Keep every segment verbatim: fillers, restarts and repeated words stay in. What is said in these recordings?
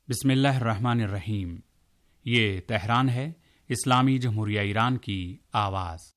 बिस्मिल्लाहिर्रहमानिर्रहीम। ये तेहरान है, इस्लामी जमहूरिया ईरान की आवाज़।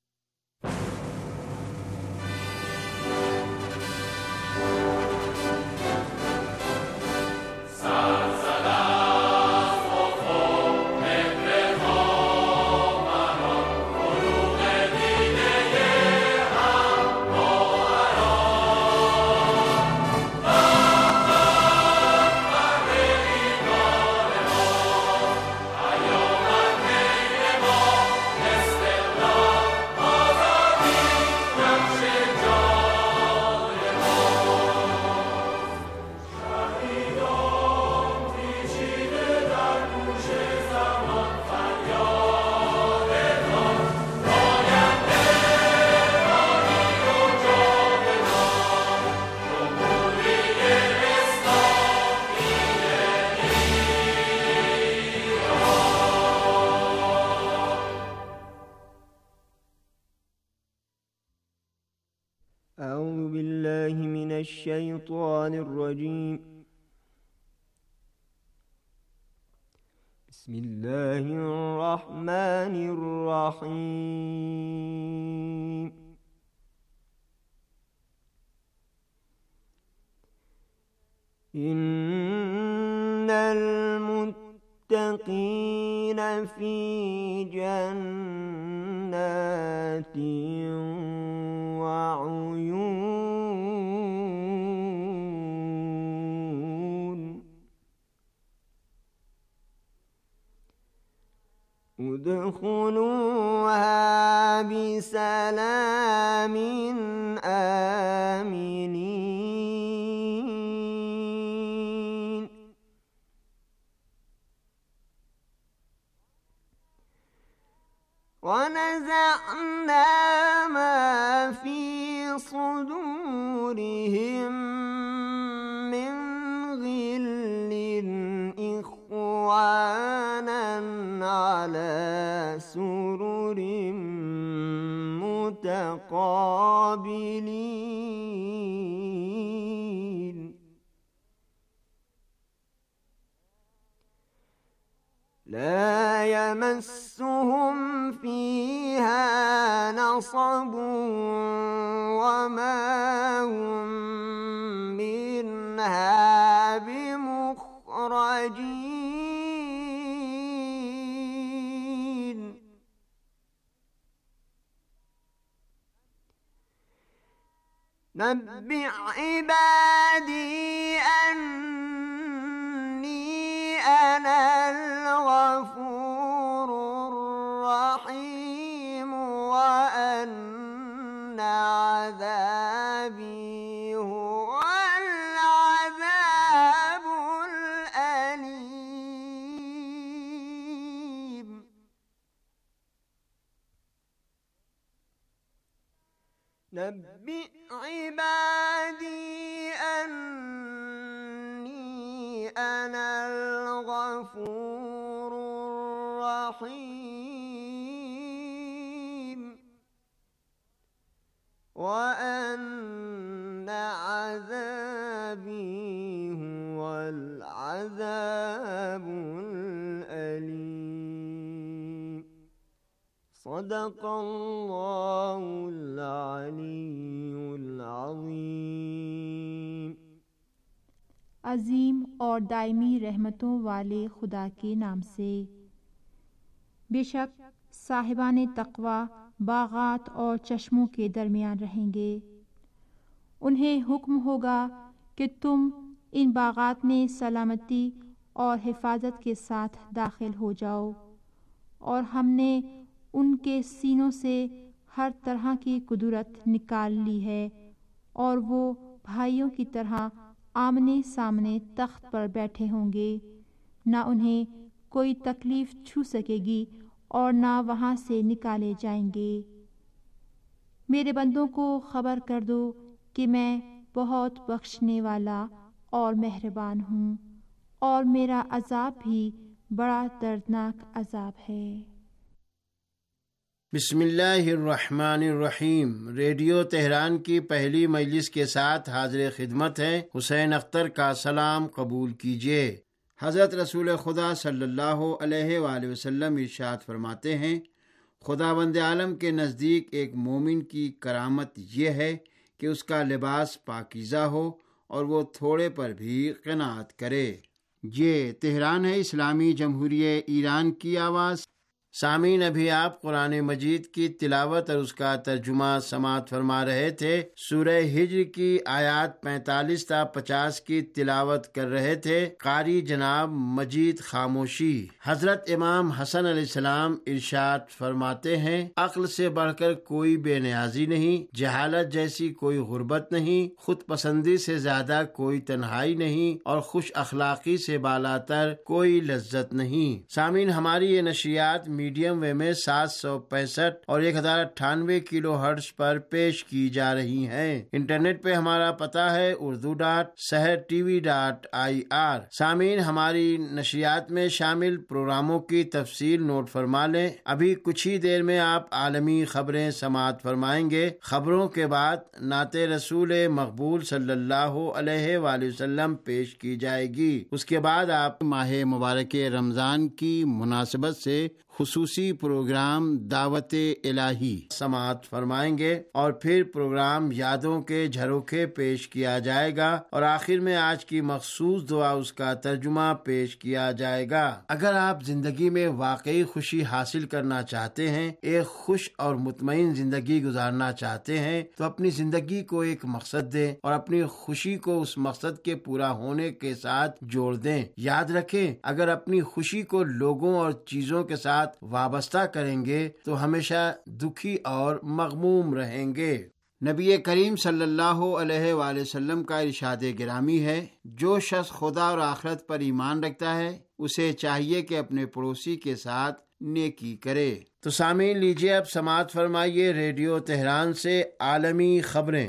أعوذ بالله من الشيطان الرجيم بسم الله الرحمن الرحيم إن المتقين في جنات وعيون ادخلوها بسلام آمنين ونزعنا ما في صدورهم من غل إخوانا على سرر متقابلين لا يمسهم فيها نصب وما هم منها بمخرجين نبئ عبادي أني أنا الغفور الرحيم وأن عذابي هو العذاب الأليم نبئ عبادي أني أنا الغفور الرحيم وأن عذابي هو العذاب الأليم صدق الله العلي العظيم। अजीम और दायमी रहमतों वाले खुदा के नाम से। बेशक साहिबाने तक़वा बागात और चश्मों के दरमियान रहेंगे। उन्हें हुक्म होगा कि तुम इन बागात में सलामती और हिफाजत के साथ दाखिल हो जाओ, और हमने उनके सीनों से हर तरह की कुदरत निकाल ली है, और वो भाइयों की तरह आमने सामने तख्त पर बैठे होंगे। ना उन्हें कोई तकलीफ छू सकेगी और ना वहाँ से निकाले जाएंगे। मेरे बंदों को खबर कर दो कि मैं बहुत बख्शने वाला और मेहरबान हूँ, और मेरा अजाब भी बड़ा दर्दनाक अजाब है। बिस्मिल्लाहिर्रहमानिर्रहीम। रेडियो तेहरान की पहली मजलिस के साथ हाजिर खिदमत है। हुसैन अख्तर का सलाम कबूल कीजिए। حضرت رسول خدا صلی اللہ علیہ وآلہ وسلم ارشاد فرماتے ہیں، خداوند عالم کے نزدیک ایک مومن کی کرامت یہ ہے کہ اس کا لباس پاکیزہ ہو اور وہ تھوڑے پر بھی قناعت کرے۔ یہ تہران ہے، اسلامی جمہوریہ ایران کی آواز۔ سامعین، ابھی آپ قرآن مجید کی تلاوت اور اس کا ترجمہ سماعت فرما رہے تھے۔ سورہ ہجر کی آیات پینتالیس تا پچاس کی تلاوت کر رہے تھے قاری جناب مجید خاموشی۔ حضرت امام حسن علیہ السلام ارشاد فرماتے ہیں، عقل سے بڑھ کر کوئی بے نیازی نہیں، جہالت جیسی کوئی غربت نہیں، خود پسندی سے زیادہ کوئی تنہائی نہیں، اور خوش اخلاقی سے بالاتر کوئی لذت نہیں۔ سامعین، ہماری یہ نشریات میڈیم وے میں سات سو پینسٹھ اور ایک ہزار اٹھانوے کلو ہرٹز پر پیش کی جا رہی ہیں۔ انٹرنیٹ پہ ہمارا پتہ ہے Urdu dot Sahar T V dot I R. سامعین، ہماری نشریات میں شامل پروگراموں کی تفصیل نوٹ فرما لیں۔ ابھی کچھ ہی دیر میں آپ عالمی خبریں سماعت فرمائیں گے۔ خبروں کے بعد نعت رسول مقبول صلی اللہ علیہ وآلہ وسلم پیش کی جائے گی۔ اس کے بعد آپ ماہ مبارک رمضان کی مناسبت سے خصوصی پروگرام دعوت الہی سماعت فرمائیں گے، اور پھر پروگرام یادوں کے جھروکے پیش کیا جائے گا، اور آخر میں آج کی مخصوص دعا اس کا ترجمہ پیش کیا جائے گا۔ اگر آپ زندگی میں واقعی خوشی حاصل کرنا چاہتے ہیں، ایک خوش اور مطمئن زندگی گزارنا چاہتے ہیں، تو اپنی زندگی کو ایک مقصد دیں اور اپنی خوشی کو اس مقصد کے پورا ہونے کے ساتھ جوڑ دیں۔ یاد رکھیں، اگر اپنی خوشی کو لوگوں اور چیزوں کے ساتھ وابستہ کریں گے تو ہمیشہ دکھی اور مغموم رہیں گے۔ نبی کریم صلی اللہ علیہ وآلہ وسلم کا ارشاد گرامی ہے، جو شخص خدا اور آخرت پر ایمان رکھتا ہے اسے چاہیے کہ اپنے پڑوسی کے ساتھ نیکی کرے۔ تو سامعین، لیجیے اب سماعت فرمائیے ریڈیو تہران سے عالمی خبریں۔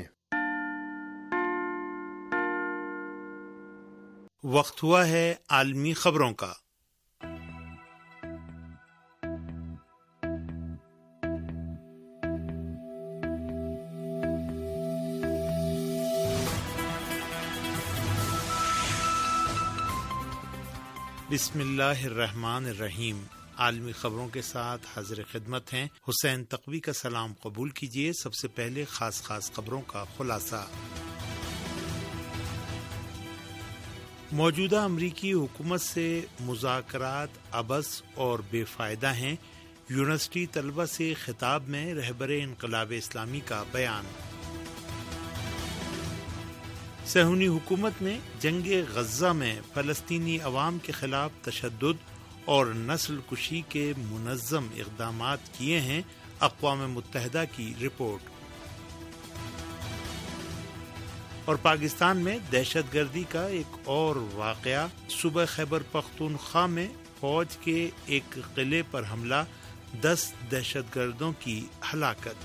وقت ہوا ہے عالمی خبروں کا۔ بسم اللہ الرحمن الرحیم۔ عالمی خبروں کے ساتھ حاضر خدمت ہیں حسین تقوی کا سلام قبول کیجیے۔ سب سے پہلے خاص خاص خبروں کا خلاصہ۔ موجودہ امریکی حکومت سے مذاکرات عبث اور بے فائدہ ہیں، یونیورسٹی طلبہ سے خطاب میں رہبر انقلاب اسلامی کا بیان۔ صہیونی حکومت نے جنگ غزہ میں فلسطینی عوام کے خلاف تشدد اور نسل کشی کے منظم اقدامات کیے ہیں، اقوام متحدہ کی رپورٹ۔ اور پاکستان میں دہشت گردی کا ایک اور واقعہ، صوبہ خیبر پختونخوا میں فوج کے ایک قلعے پر حملہ، دس دہشت گردوں کی ہلاکت۔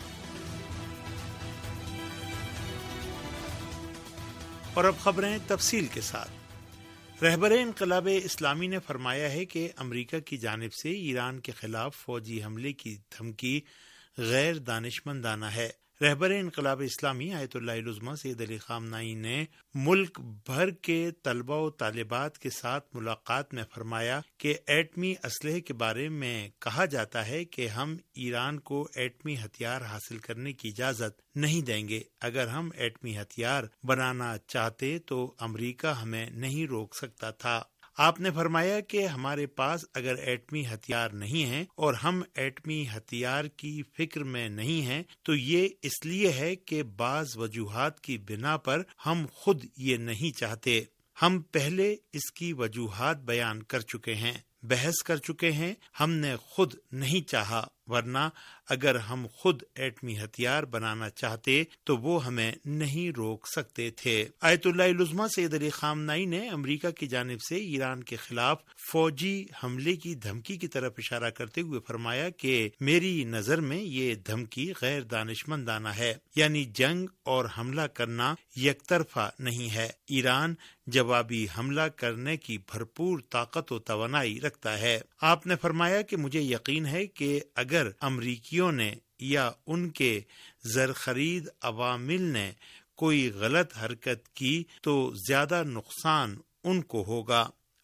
اور اب خبریں تفصیل کے ساتھ۔ رہبر انقلاب اسلامی نے فرمایا ہے کہ امریکہ کی جانب سے ایران کے خلاف فوجی حملے کی دھمکی غیر دانشمندانہ ہے۔ رہبر انقلاب اسلامی آیت اللہ العظمہ سید علی خامنہئی نے ملک بھر کے طلبہ و طالبات کے ساتھ ملاقات میں فرمایا کہ ایٹمی اسلحے کے بارے میں کہا جاتا ہے کہ ہم ایران کو ایٹمی ہتھیار حاصل کرنے کی اجازت نہیں دیں گے۔ اگر ہم ایٹمی ہتھیار بنانا چاہتے تو امریکہ ہمیں نہیں روک سکتا تھا۔ آپ نے فرمایا کہ ہمارے پاس اگر ایٹمی ہتھیار نہیں ہیں اور ہم ایٹمی ہتھیار کی فکر میں نہیں ہیں تو یہ اس لیے ہے کہ بعض وجوہات کی بنا پر ہم خود یہ نہیں چاہتے۔ ہم پہلے اس کی وجوہات بیان کر چکے ہیں، بحث کر چکے ہیں۔ ہم نے خود نہیں چاہا، ورنہ اگر ہم خود ایٹمی ہتھیار بنانا چاہتے تو وہ ہمیں نہیں روک سکتے تھے۔ آیت اللہ العظمہ سید علی خامنہئی نے امریکہ کی جانب سے ایران کے خلاف فوجی حملے کی دھمکی کی طرف اشارہ کرتے ہوئے فرمایا کہ میری نظر میں یہ دھمکی غیر دانشمندانہ ہے، یعنی جنگ اور حملہ کرنا یک طرفہ نہیں ہے۔ ایران جوابی حملہ کرنے کی بھرپور طاقت و توانائی رکھتا ہے۔ آپ نے فرمایا کہ مجھے یقین ہے کہ اگر امریکیوں نے یا ان کے زرخرید عوامل نے کوئی غلط حرکت کی تو زیادہ نقصان ان کو ہوگا۔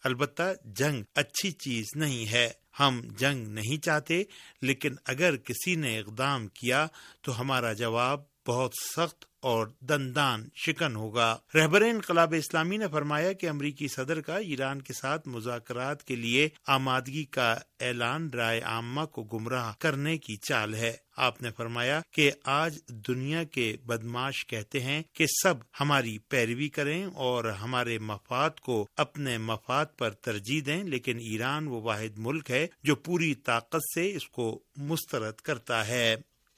البتہ جنگ اچھی چیز نہیں ہے، ہم جنگ نہیں چاہتے، لیکن اگر کسی نے اقدام کیا تو ہمارا جواب بہت سخت اور دندان شکن ہوگا۔ رہبر انقلاب اسلامی نے فرمایا کہ امریکی صدر کا ایران کے ساتھ مذاکرات کے لیے آمادگی کا اعلان رائے عامہ کو گمراہ کرنے کی چال ہے۔ آپ نے فرمایا کہ آج دنیا کے بدماش کہتے ہیں کہ سب ہماری پیروی کریں اور ہمارے مفاد کو اپنے مفاد پر ترجیح دیں، لیکن ایران وہ واحد ملک ہے جو پوری طاقت سے اس کو مسترد کرتا ہے۔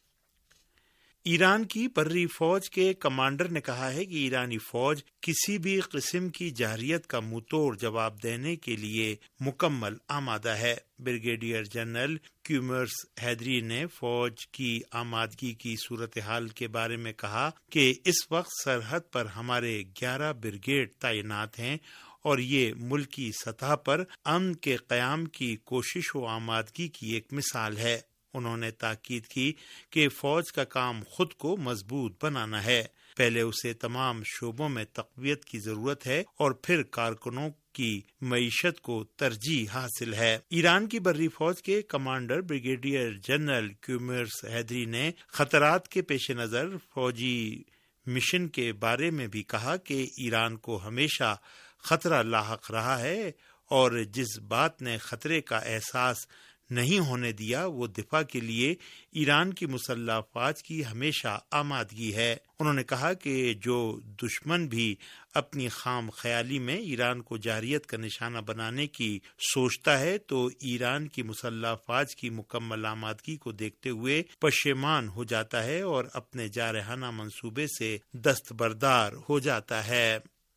ایران کی بری فوج کے کمانڈر نے کہا ہے کہ ایرانی فوج کسی بھی قسم کی جارحیت کا منہ توڑ جواب دینے کے لیے مکمل آمادہ ہے۔ بریگیڈیئر جنرل کیومرس ہیدری نے فوج کی آمادگی کی صورتحال کے بارے میں کہا کہ اس وقت سرحد پر ہمارے گیارہ بریگیڈ تعینات ہیں اور یہ ملکی سطح پر امن کے قیام کی کوشش و آمادگی کی ایک مثال ہے۔ انہوں نے تاکید کی کہ فوج کا کام خود کو مضبوط بنانا ہے، پہلے اسے تمام شعبوں میں تقویت کی ضرورت ہے اور پھر کارکنوں کی معیشت کو ترجیح حاصل ہے۔ ایران کی بری فوج کے commander brigadier general Kioumars Heydari نے خطرات کے پیش نظر فوجی مشن کے بارے میں بھی کہا کہ ایران کو ہمیشہ خطرہ لاحق رہا ہے اور جس بات نے خطرے کا احساس نہیں ہونے دیا وہ دفاع کے لیے ایران کی مسلح افواج کی ہمیشہ آمادگی ہے۔ انہوں نے کہا کہ جو دشمن بھی اپنی خام خیالی میں ایران کو جارحیت کا نشانہ بنانے کی سوچتا ہے تو ایران کی مسلح افواج کی مکمل آمادگی کو دیکھتے ہوئے پشیمان ہو جاتا ہے اور اپنے جارحانہ منصوبے سے دستبردار ہو جاتا ہے۔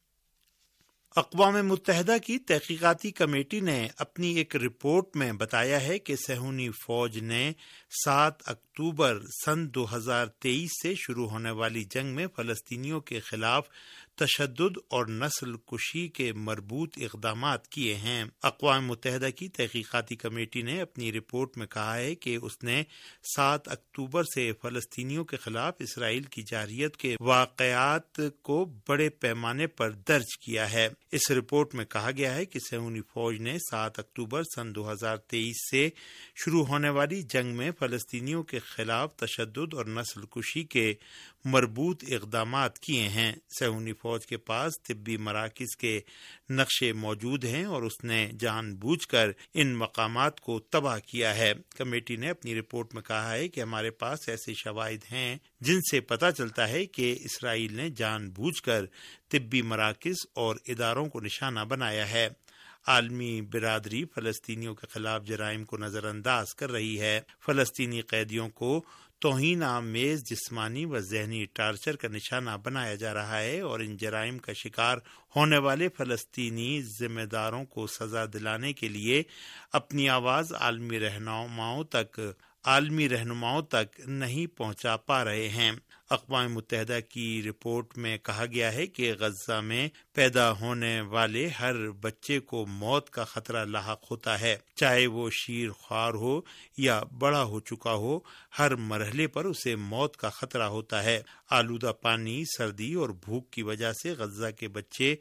اقوام متحدہ کی تحقیقاتی کمیٹی نے اپنی ایک رپورٹ میں بتایا ہے کہ صہیونی فوج نے سات اکتوبر سن دو ہزار تیئیس سے شروع ہونے والی جنگ میں فلسطینیوں کے خلاف تشدد اور نسل کشی کے مربوط اقدامات کیے ہیں۔ اقوام متحدہ کی تحقیقاتی کمیٹی نے اپنی رپورٹ میں کہا ہے کہ اس نے سات اکتوبر سے فلسطینیوں کے خلاف اسرائیل کی جارحیت کے واقعات کو بڑے پیمانے پر درج کیا ہے۔ اس رپورٹ میں کہا گیا ہے کہ صہیونی فوج نے سات اکتوبر سن دو ہزار تیئیس سے شروع ہونے والی جنگ میں فلسطینیوں کے خلاف تشدد اور نسل کشی کے مربوط اقدامات کیے ہیں۔ صہیونی فوج کے پاس طبی مراکز کے نقشے موجود ہیں اور اس نے جان بوجھ کر ان مقامات کو تباہ کیا ہے۔ کمیٹی نے اپنی رپورٹ میں کہا ہے کہ ہمارے پاس ایسے شواہد ہیں جن سے پتہ چلتا ہے کہ اسرائیل نے جان بوجھ کر طبی مراکز اور اداروں کو نشانہ بنایا ہے۔ عالمی برادری فلسطینیوں کے خلاف جرائم کو نظر انداز کر رہی ہے۔ فلسطینی قیدیوں کو توہین آمیز جسمانی و ذہنی ٹارچر کا نشانہ بنایا جا رہا ہے اور ان جرائم کا شکار ہونے والے فلسطینی ذمہ داروں کو سزا دلانے کے لیے اپنی آواز عالمی رہنماؤں تک عالمی رہنماؤں تک نہیں پہنچا پا رہے ہیں۔ اقوام متحدہ کی رپورٹ میں کہا گیا ہے کہ غزہ میں پیدا ہونے والے ہر بچے کو موت کا خطرہ لاحق ہوتا ہے، چاہے وہ شیر خوار ہو یا بڑا ہو چکا ہو، ہر مرحلے پر اسے موت کا خطرہ ہوتا ہے۔ آلودہ پانی، سردی اور بھوک کی وجہ سے غزہ کے بچے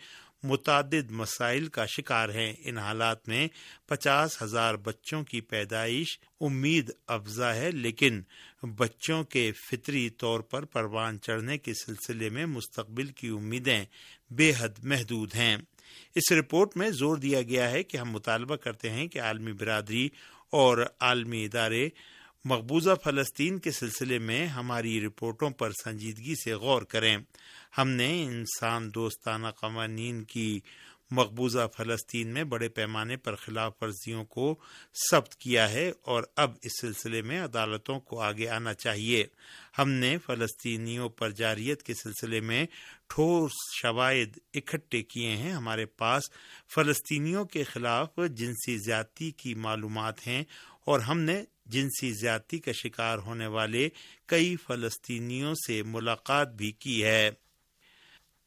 متعدد مسائل کا شکار ہیں۔ ان حالات میں پچاس ہزار بچوں کی پیدائش امید افزا ہے، لیکن بچوں کے فطری طور پر پروان چڑھنے کے سلسلے میں مستقبل کی امیدیں بے حد محدود ہیں۔ اس رپورٹ میں زور دیا گیا ہے کہ ہم مطالبہ کرتے ہیں کہ عالمی برادری اور عالمی ادارے مقبوضہ فلسطین کے سلسلے میں ہماری رپورٹوں پر سنجیدگی سے غور کریں۔ ہم نے انسان دوستانہ قوانین کی مقبوضہ فلسطین میں بڑے پیمانے پر خلاف ورزیوں کو ثبت کیا ہے اور اب اس سلسلے میں عدالتوں کو آگے آنا چاہیے۔ ہم نے فلسطینیوں پر جارحیت کے سلسلے میں ٹھوس شواہد اکٹھے کیے ہیں۔ ہمارے پاس فلسطینیوں کے خلاف جنسی زیادتی کی معلومات ہیں اور ہم نے جنسی زیادتی کا شکار ہونے والے کئی فلسطینیوں سے ملاقات بھی کی ہے۔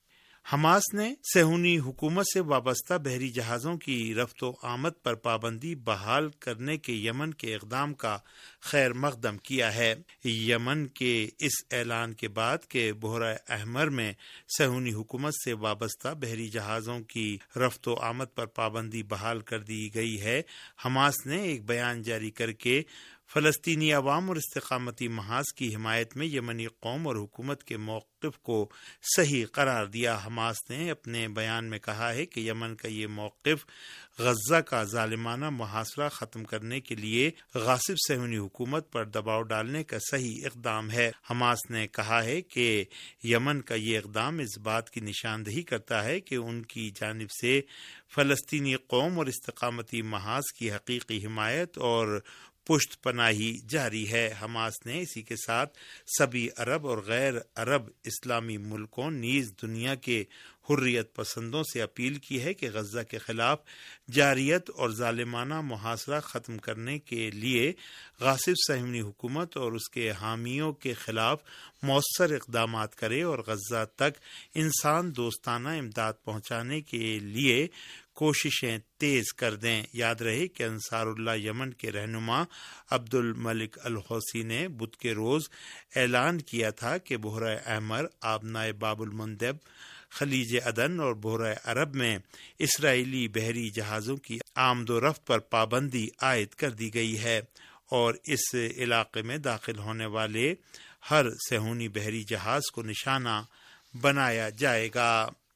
حماس نے صہیونی حکومت سے وابستہ بحری جہازوں کی رفت و آمد پر پابندی بحال کرنے کے یمن کے اقدام کا خیر مقدم کیا ہے۔ یمن کے اس اعلان کے بعد کہ بحیرہ احمر میں صہیونی حکومت سے وابستہ بحری جہازوں کی رفت و آمد پر پابندی بحال کر دی گئی ہے، حماس نے ایک بیان جاری کر کے فلسطینی عوام اور استقامتی محاذ کی حمایت میں یمنی قوم اور حکومت کے موقف کو صحیح قرار دیا۔ حماس نے اپنے بیان میں کہا ہے کہ یمن کا یہ موقف غزہ کا ظالمانہ محاصرہ ختم کرنے کے لیے غاصب صہیونی حکومت پر دباؤ ڈالنے کا صحیح اقدام ہے۔ حماس نے کہا ہے کہ یمن کا یہ اقدام اس بات کی نشاندہی کرتا ہے کہ ان کی جانب سے فلسطینی قوم اور استقامتی محاذ کی حقیقی حمایت اور پشت پناہی جاری ہے۔ حماس نے اسی کے ساتھ سبھی عرب اور غیر عرب اسلامی ملکوں نیز دنیا کے حریت پسندوں سے اپیل کی ہے کہ غزہ کے خلاف جاریت اور ظالمانہ محاصرہ ختم کرنے کے لیے غاصب صہیونی حکومت اور اس کے حامیوں کے خلاف مؤثر اقدامات کرے اور غزہ تک انسان دوستانہ امداد پہنچانے کے لیے کوششیں تیز کر دیں۔ یاد رہے کہ انصار اللہ یمن کے رہنما عبد الملک الحوثی نے بدھ کے روز اعلان کیا تھا کہ بحیرہ احمر، آبنائے باب المندب، خلیج عدن اور بحیرہ عرب میں اسرائیلی بحری جہازوں کی آمد و رفت پر پابندی عائد کر دی گئی ہے اور اس علاقے میں داخل ہونے والے ہر صہیونی بحری جہاز کو نشانہ بنایا جائے گا۔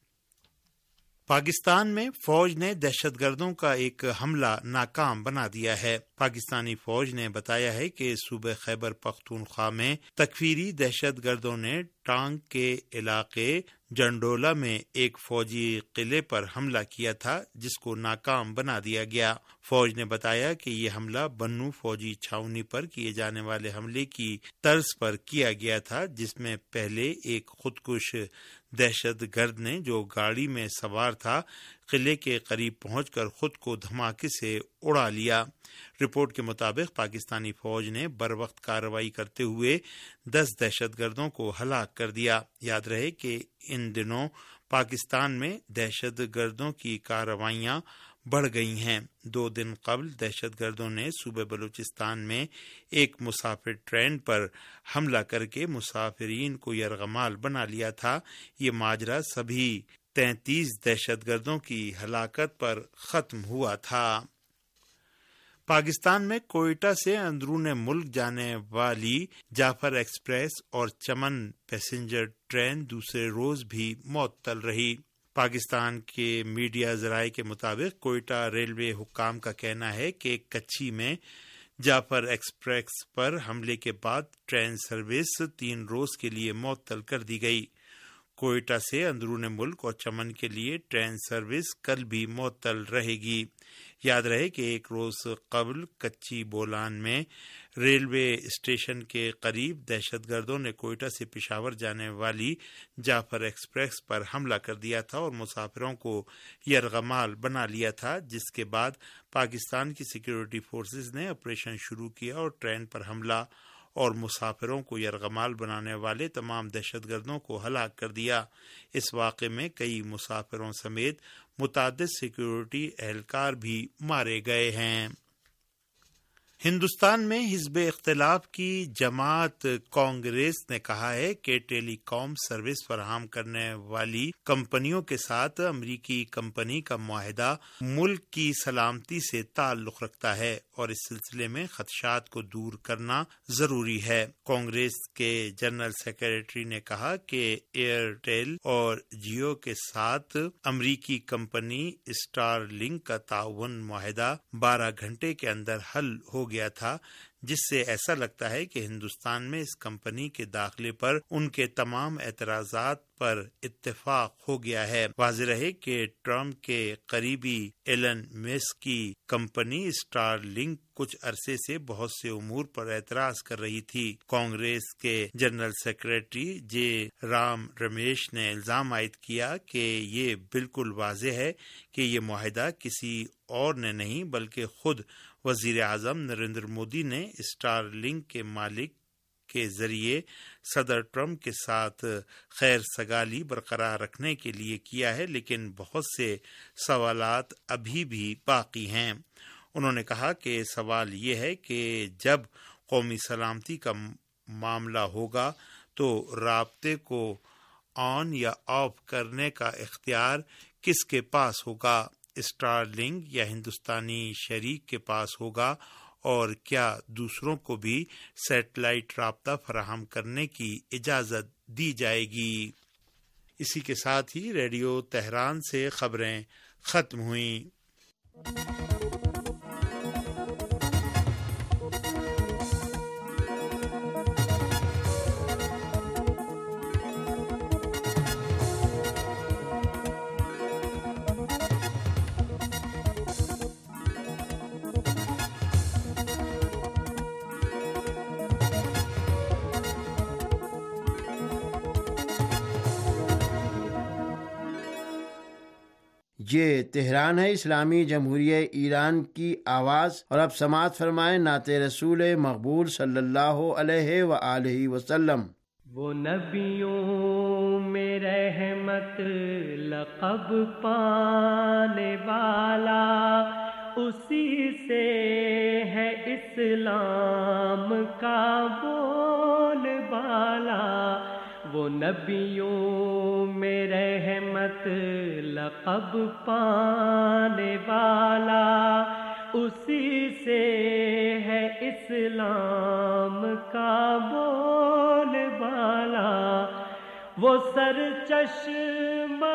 پاکستان میں فوج نے دہشت گردوں کا ایک حملہ ناکام بنا دیا ہے۔ پاکستانی فوج نے بتایا ہے کہ صوبہ خیبر پختونخوا میں تکفیری دہشت گردوں نے ٹانگ کے علاقے جنڈولا میں ایک فوجی قلعے پر حملہ کیا تھا جس کو ناکام بنا دیا گیا۔ فوج نے بتایا کہ یہ حملہ بنو فوجی چھاؤنی پر کیے جانے والے حملے کی طرز پر کیا گیا تھا، جس میں پہلے ایک خودکش دہشت گرد نے جو گاڑی میں سوار تھا قلعے کے قریب پہنچ کر خود کو دھماکے سے اڑا لیا۔ رپورٹ کے مطابق پاکستانی فوج نے بروقت کارروائی کرتے ہوئے دس دہشت گردوں کو ہلاک کر دیا۔ یاد رہے کہ ان دنوں پاکستان میں دہشت گردوں کی کارروائیاں بڑھ گئی ہیں۔ دو دن قبل دہشت گردوں نے صوبہ بلوچستان میں ایک مسافر ٹرین پر حملہ کر کے مسافرین کو یرغمال بنا لیا تھا۔ یہ ماجرا سبھی تینتیس دہشت گردوں کی ہلاکت پر ختم ہوا تھا۔ پاکستان میں کوئٹہ سے اندرون ملک جانے والی جعفر ایکسپریس اور چمن پیسنجر ٹرین دوسرے روز بھی معطل رہی۔ پاکستان کے میڈیا ذرائع کے مطابق کوئٹہ ریلوے حکام کا کہنا ہے کہ کچھی میں جعفر ایکسپریس پر حملے کے بعد ٹرین سروس تین روز کے لیے معطل کر دی گئی۔ کوئٹہ سے اندرون ملک اور چمن کے لیے ٹرین سروس کل بھی معطل رہے گی۔ یاد رہے کہ ایک روز قبل کچی بولان میں ریلوے اسٹیشن کے قریب دہشت گردوں نے کوئٹہ سے پشاور جانے والی جعفر ایکسپریس پر حملہ کر دیا تھا اور مسافروں کو یرغمال بنا لیا تھا، جس کے بعد پاکستان کی سیکیورٹی فورسز نے آپریشن شروع کیا اور ٹرین پر حملہ اور مسافروں کو یرغمال بنانے والے تمام دہشت گردوں کو ہلاک کر دیا۔ اس واقعے میں کئی مسافروں سمیت متعدد سیکیورٹی اہلکار بھی مارے گئے ہیں۔ ہندوستان میں حزب اختلاف کی جماعت کانگریس نے کہا ہے کہ ٹیلی کام سروس فراہم کرنے والی کمپنیوں کے ساتھ امریکی کمپنی کا معاہدہ ملک کی سلامتی سے تعلق رکھتا ہے اور اس سلسلے میں خدشات کو دور کرنا ضروری ہے۔ کانگریس کے جنرل سیکریٹری نے کہا کہ ایئرٹیل اور جیو کے ساتھ امریکی کمپنی اسٹار لنک کا تعاون معاہدہ بارہ گھنٹے کے اندر حل ہو گیا تھا، جس سے ایسا لگتا ہے کہ ہندوستان میں اس کمپنی کے داخلے پر ان کے تمام اعتراضات پر اتفاق ہو گیا ہے۔ واضح رہے کہ ٹرمپ کے قریبی ایلن مسک کی کمپنی اسٹار لنک کچھ عرصے سے بہت سے امور پر اعتراض کر رہی تھی۔ کانگریس کے general secretary Jairam Ramesh نے الزام عائد کیا کہ یہ بالکل واضح ہے کہ یہ معاہدہ کسی اور نے نہیں بلکہ خود وزیر اعظم نریندر مودی نے اسٹار لنک کے مالک کے ذریعے صدر ٹرمپ کے ساتھ خیر سگالی برقرار رکھنے کے لیے کیا ہے، لیکن بہت سے سوالات ابھی بھی باقی ہیں۔ انہوں نے کہا کہ سوال یہ ہے کہ جب قومی سلامتی کا معاملہ ہوگا تو رابطے کو آن یا آف کرنے کا اختیار کس کے پاس ہوگا؟ اسٹار لنک یا ہندوستانی شریک کے پاس ہوگا، اور کیا دوسروں کو بھی سیٹلائٹ رابطہ فراہم کرنے کی اجازت دی جائے گی؟ اسی کے ساتھ ہی ریڈیو تہران سے خبریں ختم ہوئیں۔ یہ تہران ہے، اسلامی جمہوریہ ایران کی آواز، اور اب سماعت فرمائیں نعت رسول مقبول صلی اللہ علیہ وآلہ وسلم۔ وہ نبیوں میں رحمت لقب پانے والا، اسی سے ہے اسلام کا بول بالا۔ وہ نبیوں میں رحمت لقب پانے والا، اسی سے ہے اسلام کا بول بالا۔ وہ سر چشمہ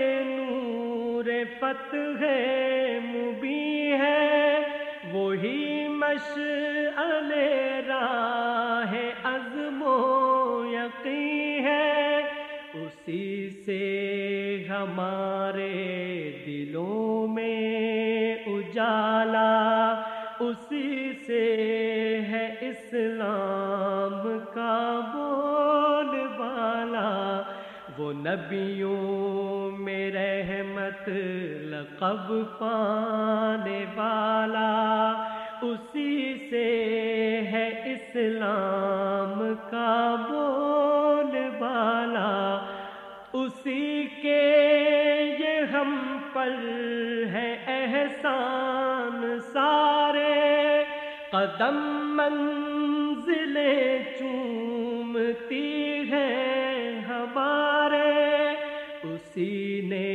نور فتح مبین ہے، وہی مشعل راہ عزم و یقین ہے، اسی سے ہمارے دلوں میں اجالا، اسی سے ہے اسلام کا بول بالا۔ وہ نبیوں میں رحمت لقب پانے والا، اسی سے ہے اسلام کا بول بالا۔ اسی کے یہ ہم پر ہے احسان سارے، قدم منزلیں چومتی ہیں ہمارے، اسی نے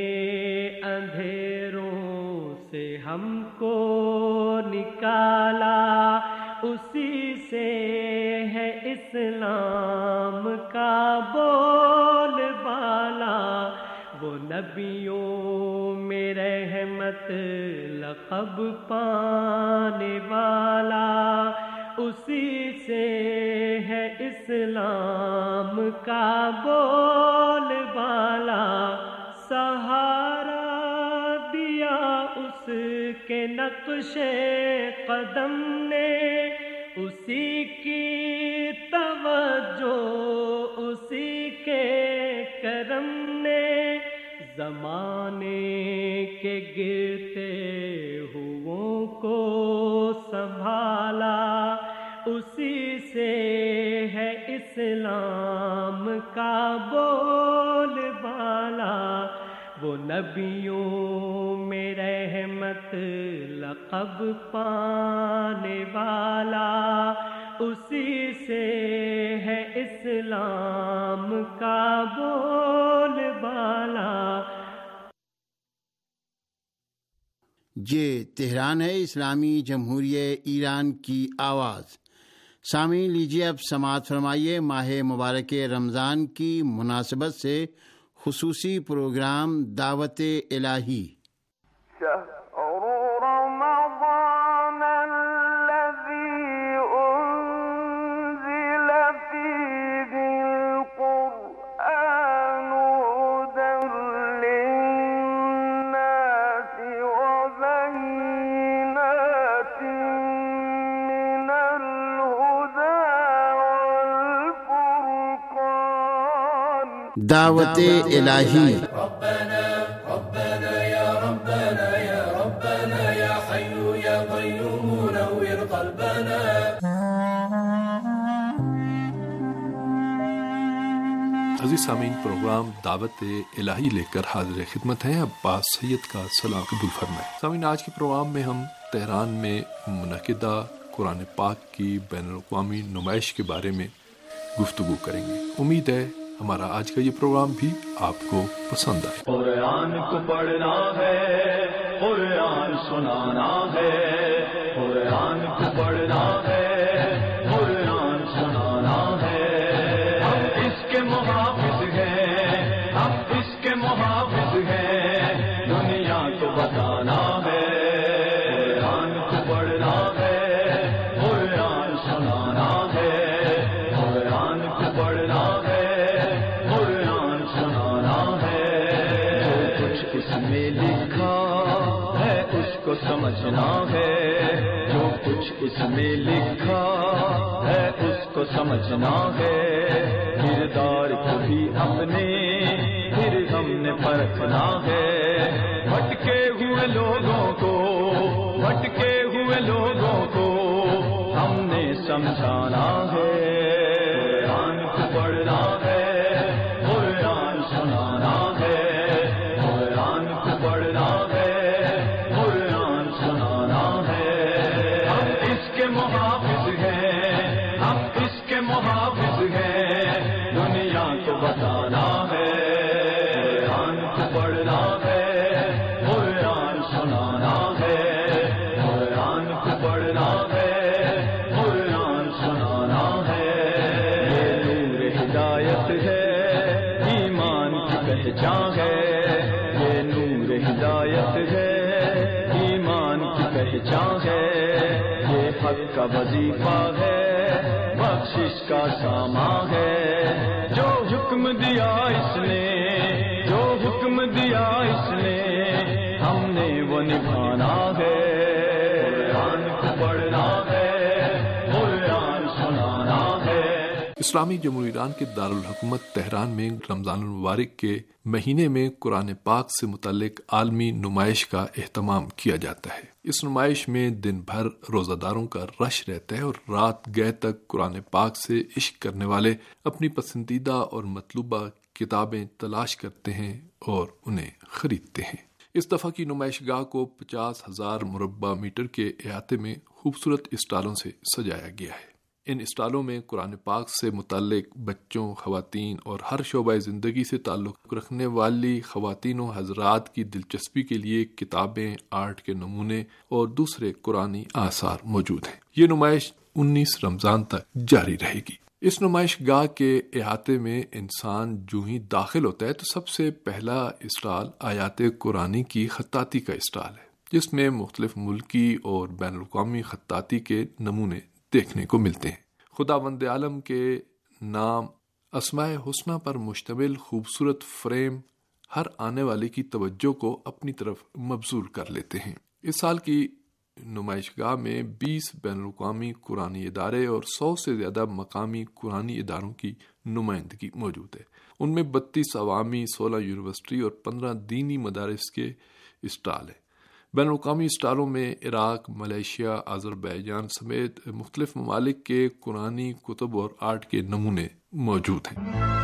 اندھیروں سے ہم کو نکالا، اسی سے ہے اسلام کا بول بالا۔ وہ نبیوں میں رحمت لقب پانے والا، اسی سے ہے اسلام کا بول بالا۔ سہارا دیا اس کے نقش قدم نے، اسی کی توجہ اسی کے کرم نے، زمانے کے گرتے ہوئوں کو سنبھالا، اسی سے ہے اسلام کا بول بالا۔ وہ نبیوں میں رحمت لقب پانے والا، اسی سے ہے اسلام کا بول بالا۔ یہ تہران ہے، اسلامی جمہوریہ ایران کی آواز۔ سامعین، لیجیے اب سماعت فرمائیے ماہ مبارک رمضان کی مناسبت سے خصوصی پروگرام دعوت الہی۔ دعوت الہی۔ ربنا ربنا یا ربنا یا ربنا یا حی یا قیوم نور قلبنا۔ سامعین، پروگرام دعوت الہی لے کر حاضر خدمت ہیں عباس سید کا سلام قبول فرمائیں۔ سامعین، آج کے پروگرام میں ہم تہران میں منعقدہ قرآن پاک کی بین الاقوامی نمائش کے بارے میں گفتگو کریں گے۔ امید ہے ہمارا آج کا یہ پروگرام بھی آپ کو پسند آئے۔ قرآن کو پڑھنا ہے، قرآن سنانا ہے، قرآن کو پڑھنا ہے، قرآن سنانا ہے۔ ہم اس کے محافظ ہیں، ہم اس کے محافظ ہیں، دنیا کو بتانا ہے۔ قرآن کو پڑھنا ہے، قرآن سنانا ہے، قرآن کو پڑھنا ہے، میں لکھا ہے اس کو سمجھنا ہے، جو کچھ اس میں لکھا ہے اس کو سمجھنا ہے۔ کردار کو بھی اپنے پھر ہم نے پرکھنا ہے، بھٹکے ہوئے لوگوں کو بھٹکے ہوئے لوگوں کو ہم نے سمجھانا ہے۔ قرآن کو پڑھنا ہے، قرآن سنانا ہے، پڑھنا ہے، قرآن سنانا ہے۔ ہم اس کے محافظ ہیں، ہم اس کے محافظ ہیں، دنیا کو بتانا ہے۔ قرآن کو پڑھنا ہے، قرآن سنانا ہے، قرآن کو پڑھنا ہے، قرآن سنانا ہے۔ یہ نور ہدایت ہے، ایمان کی پہچان ہے، ہدایت ہے، ایمان کی پہچان ہے۔ یہ حق کا وظیفہ ہے، بخشش کا سامان ہے۔ جو حکم دیا اس نے جو حکم دیا اس نے ہم نے وہ نبھانا ہے۔ قرآن کو پڑھنا ہے، قرآن سنانا ہے۔ اسلامی جمہوریہ ایران کے دارالحکومت تہران میں رمضان المبارک کے مہینے میں قرآن پاک سے متعلق عالمی نمائش کا اہتمام کیا جاتا ہے۔ اس نمائش میں دن بھر روزہ داروں کا رش رہتا ہے اور رات گئے تک قرآن پاک سے عشق کرنے والے اپنی پسندیدہ اور مطلوبہ کتابیں تلاش کرتے ہیں اور انہیں خریدتے ہیں۔ اس دفعہ کی نمائش گاہ کو پچاس ہزار مربع میٹر کے احاطے میں خوبصورت اسٹالوں سے سجایا گیا ہے۔ ان اسٹالوں میں قرآن پاک سے متعلق بچوں، خواتین اور ہر شعبہ زندگی سے تعلق رکھنے والی خواتین و حضرات کی دلچسپی کے لیے کتابیں، آرٹ کے نمونے اور دوسرے قرآنی آثار موجود ہیں۔ یہ نمائش انیس رمضان تک جاری رہے گی۔ اس نمائش گاہ کے احاطے میں انسان جو ہی داخل ہوتا ہے تو سب سے پہلا اسٹال آیات قرآنی کی خطاطی کا اسٹال ہے، جس میں مختلف ملکی اور بین الاقوامی خطاطی کے نمونے دیکھنے کو ملتے ہیں۔ خداوند عالم کے نام اسماء حسنہ پر مشتمل خوبصورت فریم ہر آنے والے کی توجہ کو اپنی طرف مبذول کر لیتے ہیں۔ اس سال کی نمائش گاہ میں بیس بین الاقوامی قرآنی ادارے اور سو سے زیادہ مقامی قرآنی اداروں کی نمائندگی موجود ہے۔ ان میں بتیس عوامی، سولہ یونیورسٹی اور پندرہ دینی مدارس کے اسٹال ہیں۔ بین الاقوامی اسٹالوں میں عراق، ملیشیا، آذربائیجان سمیت مختلف ممالک کے قرآنی کتب اور آرٹ کے نمونے موجود ہیں۔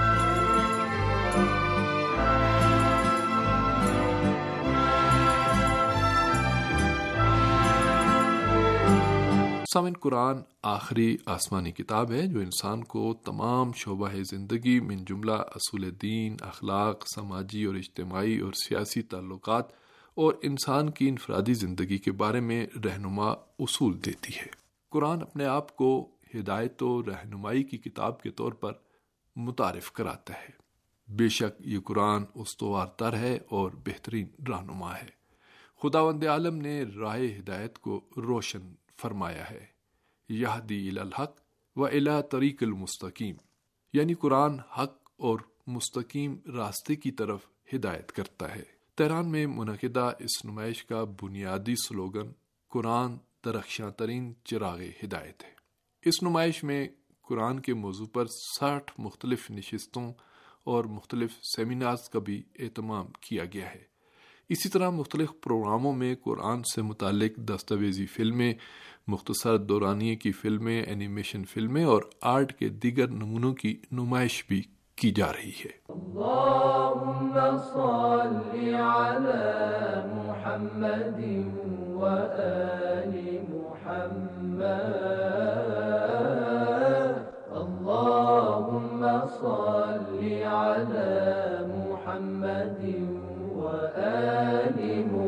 سامعین، قرآن آخری آسمانی کتاب ہے جو انسان کو تمام شعبہ زندگی من جملہ اصول دین، اخلاق، سماجی اور اجتماعی اور سیاسی تعلقات اور انسان کی انفرادی زندگی کے بارے میں رہنما اصول دیتی ہے۔ قرآن اپنے آپ کو ہدایت و رہنمائی کی کتاب کے طور پر متعارف کراتا ہے۔ بے شک یہ قرآن استوار تر ہے اور بہترین رہنما ہے۔ خداوند عالم نے راہ ہدایت کو روشن فرمایا ہے۔ یہدی الی الحق و الی طریق المستقیم، یعنی قرآن حق اور مستقیم راستے کی طرف ہدایت کرتا ہے۔ تہران میں منعقدہ اس نمائش کا بنیادی سلوگن قرآن درخشاں ترین چراغ ہدایت ہے۔ اس نمائش میں قرآن کے موضوع پر ساٹھ مختلف نشستوں اور مختلف سیمینارز کا بھی اہتمام کیا گیا ہے۔ اسی طرح مختلف پروگراموں میں قرآن سے متعلق دستاویزی فلمیں، مختصر دورانیے کی فلمیں، اینیمیشن فلمیں اور آرٹ کے دیگر نمونوں کی نمائش بھی کی جا رہی ہے۔ اللہم صلی علی محمد و آل محمد، اللہم صلی علی محمد و آل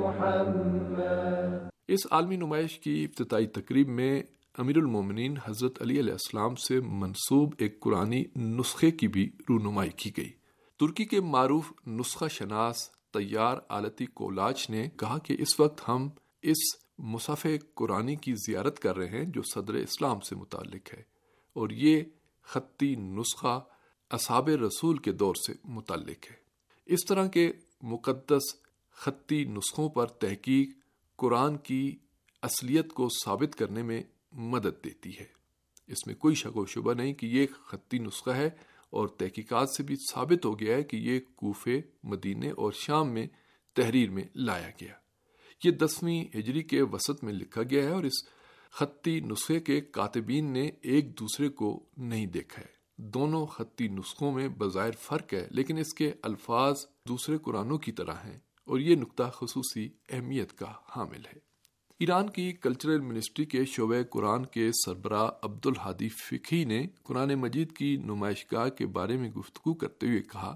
محمد۔ اس عالمی نمائش کی افتتاحی تقریب میں امیر المومنین حضرت علی علیہ السلام سے منسوب ایک قرآنی نسخے کی بھی رونمائی کی گئی۔ ترکی کے معروف نسخہ شناس طیار آلتی کولاچ نے کہا کہ اس وقت ہم اس مصحف قرآنی کی زیارت کر رہے ہیں جو صدر اسلام سے متعلق ہے، اور یہ خطی نسخہ اصحاب رسول کے دور سے متعلق ہے۔ اس طرح کے مقدس خطی نسخوں پر تحقیق قرآن کی اصلیت کو ثابت کرنے میں مدد دیتی ہے۔ اس میں کوئی شک و شبہ نہیں کہ یہ خطی نسخہ ہے، اور تحقیقات سے بھی ثابت ہو گیا ہے کہ یہ کوفے، مدینے اور شام میں تحریر میں لایا گیا۔ یہ دسویں ہجری کے وسط میں لکھا گیا ہے، اور اس خطی نسخے کے کاتبین نے ایک دوسرے کو نہیں دیکھا ہے۔ دونوں خطی نسخوں میں بظاہر فرق ہے، لیکن اس کے الفاظ دوسرے قرآنوں کی طرح ہیں، اور یہ نقطہ خصوصی اہمیت کا حامل ہے۔ ایران کی کلچرل منسٹری کے شعبہ قرآن کے سربراہ عبدالہادی فقی نے قرآن مجید کی نمائش گاہ کے بارے میں گفتگو کرتے ہوئے کہا،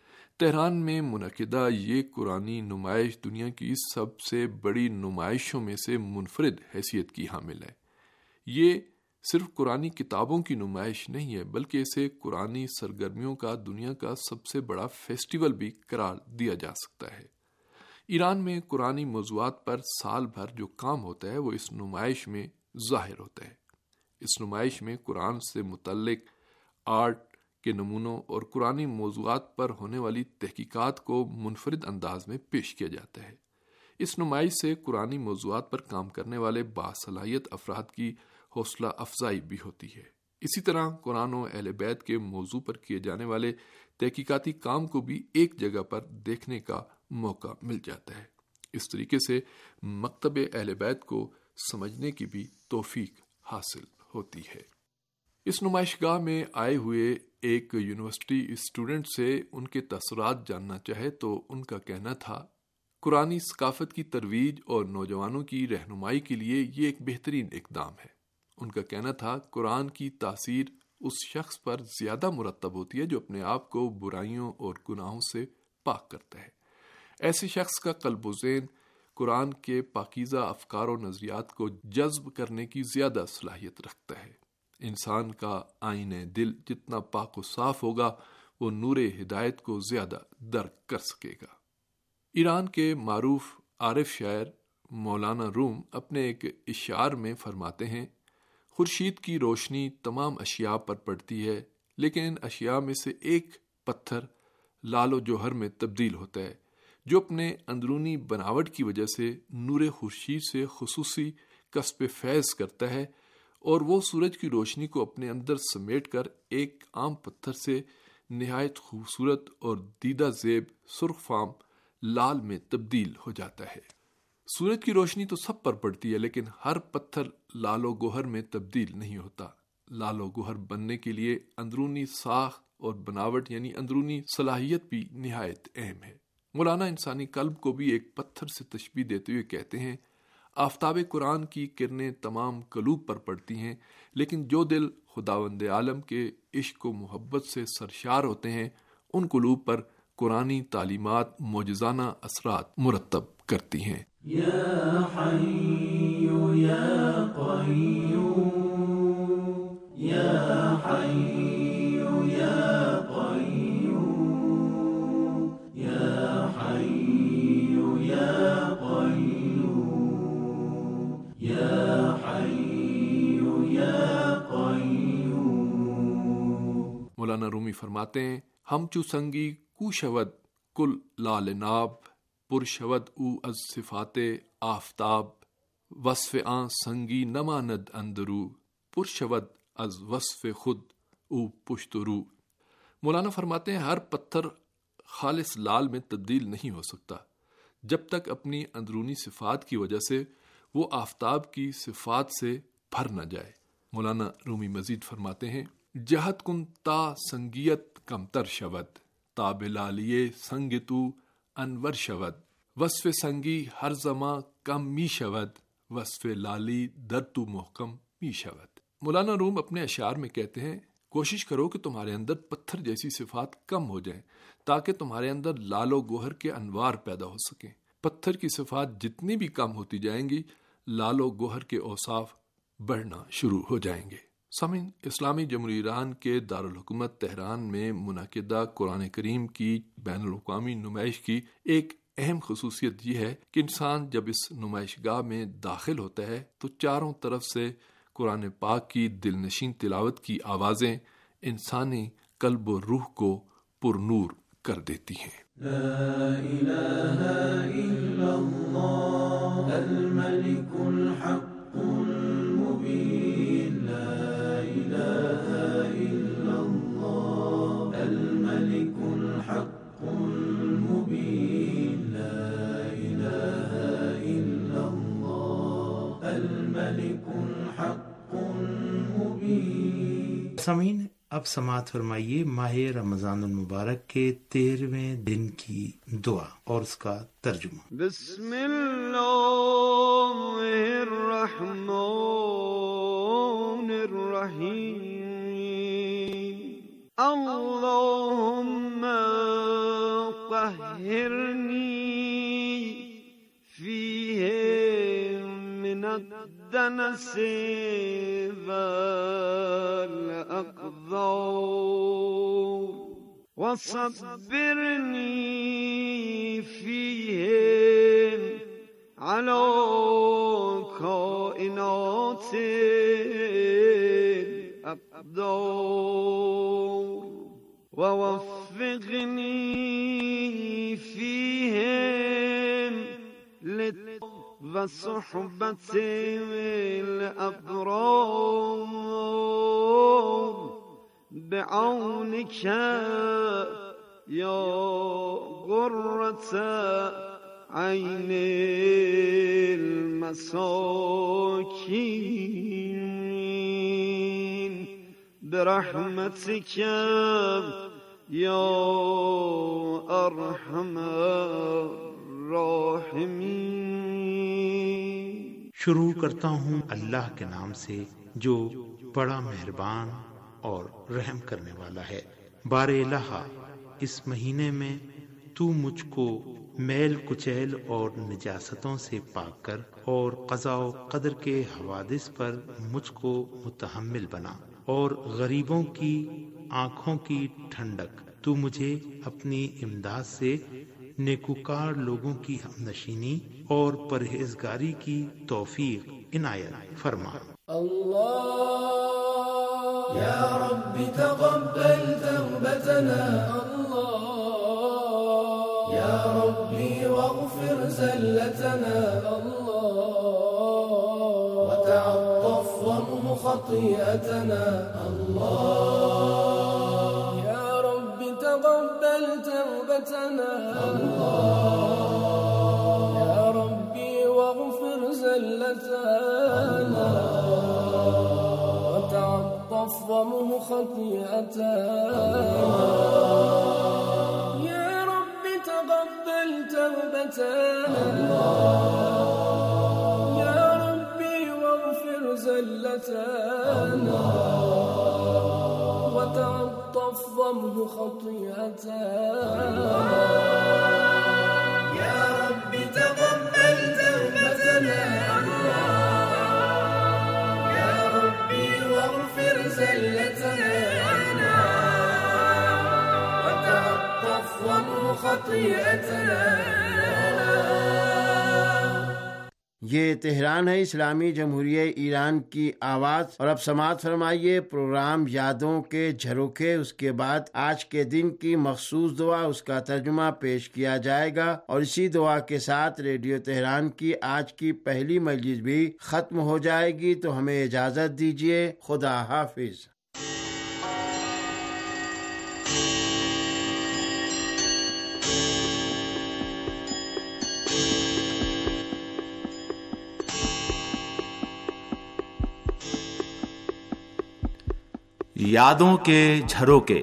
تہران میں منعقدہ یہ قرآنی نمائش دنیا کی سب سے بڑی نمائشوں میں سے منفرد حیثیت کی حامل ہے۔ یہ صرف قرآنی کتابوں کی نمائش نہیں ہے، بلکہ اسے قرآنی سرگرمیوں کا دنیا کا سب سے بڑا فیسٹیول بھی قرار دیا جا سکتا ہے۔ ایران میں قرآنی موضوعات پر سال بھر جو کام ہوتا ہے وہ اس نمائش میں ظاہر ہوتا ہے۔ اس نمائش میں قرآن سے متعلق آرٹ کے نمونوں اور قرآنی موضوعات پر ہونے والی تحقیقات کو منفرد انداز میں پیش کیا جاتا ہے۔ اس نمائش سے قرآنی موضوعات پر کام کرنے والے باصلاحیت افراد کی حوصلہ افزائی بھی ہوتی ہے۔ اسی طرح قرآن و اہل بیت کے موضوع پر کیے جانے والے تحقیقاتی کام کو بھی ایک جگہ پر دیکھنے کا موقع مل جاتا ہے۔ اس طریقے سے مکتب اہل بیت کو سمجھنے کی بھی توفیق حاصل ہوتی ہے۔ اس نمائش گاہ میں آئے ہوئے ایک یونیورسٹی اسٹوڈنٹ سے ان کے تاثرات جاننا چاہے تو ان کا کہنا تھا، قرآنی ثقافت کی ترویج اور نوجوانوں کی رہنمائی کے لیے یہ ایک بہترین اقدام ہے۔ ان کا کہنا تھا، قرآن کی تاثیر اس شخص پر زیادہ مرتب ہوتی ہے جو اپنے آپ کو برائیوں اور گناہوں سے پاک کرتا ہے۔ ایسے شخص کا قلب و ذہن قرآن کے پاکیزہ افکار و نظریات کو جذب کرنے کی زیادہ صلاحیت رکھتا ہے۔ انسان کا آئینہ دل جتنا پاک و صاف ہوگا، وہ نور ہدایت کو زیادہ درک کر سکے گا۔ ایران کے معروف عارف شاعر مولانا روم اپنے ایک اشعار میں فرماتے ہیں، خورشید کی روشنی تمام اشیاء پر پڑتی ہے، لیکن ان اشیاء میں سے ایک پتھر لال و جوہر میں تبدیل ہوتا ہے، جو اپنے اندرونی بناوٹ کی وجہ سے نور خورشید سے خصوصی کسب فیض کرتا ہے، اور وہ سورج کی روشنی کو اپنے اندر سمیٹ کر ایک عام پتھر سے نہایت خوبصورت اور دیدہ زیب سرخ فام لال میں تبدیل ہو جاتا ہے۔ سورج کی روشنی تو سب پر پڑتی ہے، لیکن ہر پتھر لال و گوہر میں تبدیل نہیں ہوتا۔ لال و گوہر بننے کے لیے اندرونی ساخت اور بناوٹ یعنی اندرونی صلاحیت بھی نہایت اہم ہے۔ مولانا انسانی قلب کو بھی ایک پتھر سے تشبیہ دیتے ہوئے کہتے ہیں، آفتاب قرآن کی کرنیں تمام قلوب پر پڑتی ہیں، لیکن جو دل خداوند عالم کے عشق و محبت سے سرشار ہوتے ہیں، ان قلوب پر قرآنی تعلیمات معجزانہ اثرات مرتب کرتی ہیں۔ یا حی یا قیوم، یا حی یا قیوم، یا حی یا قیوم، یا حی یا قیوم۔ مولانا رومی فرماتے ہیں، ہم چو سنگی کو شود کل لال ناب، پر شود او از صفات آفتاب، وصف آن سنگی نماند اندرو، پر شود از وصف خود او پشت رو۔ مولانا فرماتے ہیں، ہر پتھر خالص لال میں تبدیل نہیں ہو سکتا جب تک اپنی اندرونی صفات کی وجہ سے وہ آفتاب کی صفات سے بھر نہ جائے۔ مولانا رومی مزید فرماتے ہیں، جہت کن تا سنگیت کمتر شود، تا بلالیے سنگ تو انور شود، وصف سنگی ہر زماں کم می شود، وصف لالی در تو محکم می شود۔ مولانا روم اپنے اشعار میں کہتے ہیں، کوشش کرو کہ تمہارے اندر پتھر جیسی صفات کم ہو جائیں تاکہ تمہارے اندر لال و گوہر کے انوار پیدا ہو سکیں۔ پتھر کی صفات جتنی بھی کم ہوتی جائیں گی، لال و گوہر کے اوصاف بڑھنا شروع ہو جائیں گے۔ سامعین، اسلامی جمہوریہ ایران کے دارالحکومت تہران میں منعقدہ قرآن کریم کی بین الاقوامی نمائش کی ایک اہم خصوصیت یہ ہے کہ انسان جب اس نمائش گاہ میں داخل ہوتا ہے تو چاروں طرف سے قرآن پاک کی دل نشین تلاوت کی آوازیں انسانی قلب و روح کو پر نور کر دیتی ہیں۔ لا الہ الا اللہ الملک الحق المبین، لا الہ الا اللہ الملک الحق المبین، لا الہ الا اللہ الملک الحق المبین۔ سامعین، اب سماعت فرمائیے ماہ رمضان المبارک کے تیرہویں دن کی دعا اور اس کا ترجمہ۔ بسم اللہ الرحمن الرحیم، اللہم طہرنی فیہ من الدنس والأقذار، وصبرني فيهم على كائنات الأقدار، ووفقني فيهم وصحبة الأبرار بعونك يا غرة عين المساكين، برحمتك يا أرحم الراحمين۔ شروع کرتا ہوں اللہ کے نام سے جو بڑا مہربان اور رحم کرنے والا ہے۔ بار الہ، اس مہینے میں تو مجھ کو میل کچیل اور نجاستوں سے پاک کر اور قضاء و قدر کے حوادث پر مجھ کو متحمل بنا، اور غریبوں کی آنکھوں کی ٹھنڈک تو مجھے اپنی امداد سے نیکوکار لوگوں کی ہمنشینی اور پرہیزگاری کی توفیق عنایت فرما۔ اللہ یا رب تقبل توبتنا، اللہ یا ربی واغفر زلتنا، اللہ وتعطف وامح خطیئتنا، اللہ یا رب تقبل توبتنا، اللہ یا ربی واغفر زلتنا، وتعطف وامح خطیئتنا، یا رب تقبل توبتنا، یا ربی واغفر زلتنا، وتعطف وامح خطيئتنا، يا رب تقبل توبتنا، يا ربي واغفر زلتنا، وتعطف وامح خطيئتنا۔ یہ تہران ہے، اسلامی جمہوریہ ایران کی آواز، اور اب سماعت فرمائیے پروگرام یادوں کے جھروکے۔ اس کے بعد آج کے دن کی مخصوص دعا، اس کا ترجمہ پیش کیا جائے گا، اور اسی دعا کے ساتھ ریڈیو تہران کی آج کی پہلی مجلس بھی ختم ہو جائے گی۔ تو ہمیں اجازت دیجیے، خدا حافظ۔ یادوں کے جھروکے۔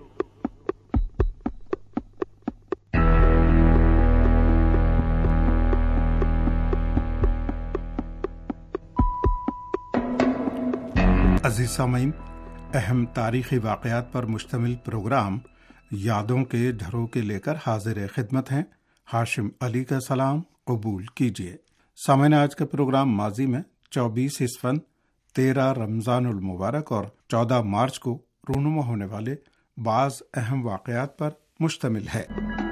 عزیز سامعین، اہم تاریخی واقعات پر مشتمل پروگرام یادوں کے جھروکے لے کر حاضر خدمت ہیں۔ ہاشم علی کا سلام قبول کیجیے۔ سامعین، آج کا پروگرام ماضی میں چوبیس اسفند، تیرہ رمضان المبارک اور چودہ مارچ کو رونما ہونے والے بعض اہم واقعات پر مشتمل ہے۔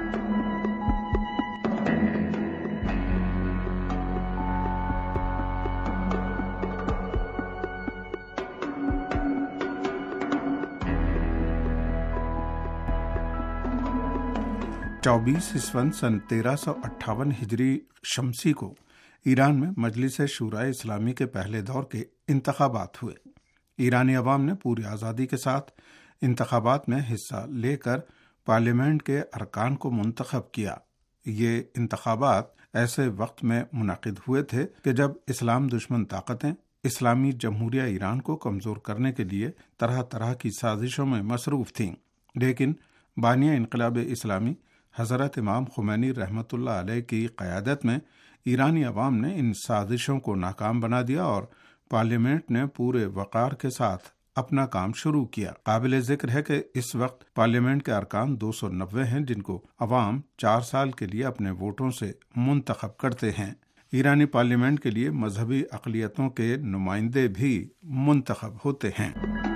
چوبیس اسفند سن تیرہ سو اٹھاون ہجری شمسی کو ایران میں مجلس شورائے اسلامی کے پہلے دور کے انتخابات ہوئے۔ ایرانی عوام نے پوری آزادی کے ساتھ انتخابات میں حصہ لے کر پارلیمنٹ کے ارکان کو منتخب کیا۔ یہ انتخابات ایسے وقت میں منعقد ہوئے تھے کہ جب اسلام دشمن طاقتیں اسلامی جمہوریہ ایران کو کمزور کرنے کے لیے طرح طرح کی سازشوں میں مصروف تھیں، لیکن بانیہ انقلاب اسلامی حضرت امام خمینی رحمۃ اللہ علیہ کی قیادت میں ایرانی عوام نے ان سازشوں کو ناکام بنا دیا اور پارلیمنٹ نے پورے وقار کے ساتھ اپنا کام شروع کیا۔ قابل ذکر ہے کہ اس وقت پارلیمنٹ کے ارکان دو سو نوے ہیں، جن کو عوام چار سال کے لیے اپنے ووٹوں سے منتخب کرتے ہیں۔ ایرانی پارلیمنٹ کے لیے مذہبی اقلیتوں کے نمائندے بھی منتخب ہوتے ہیں۔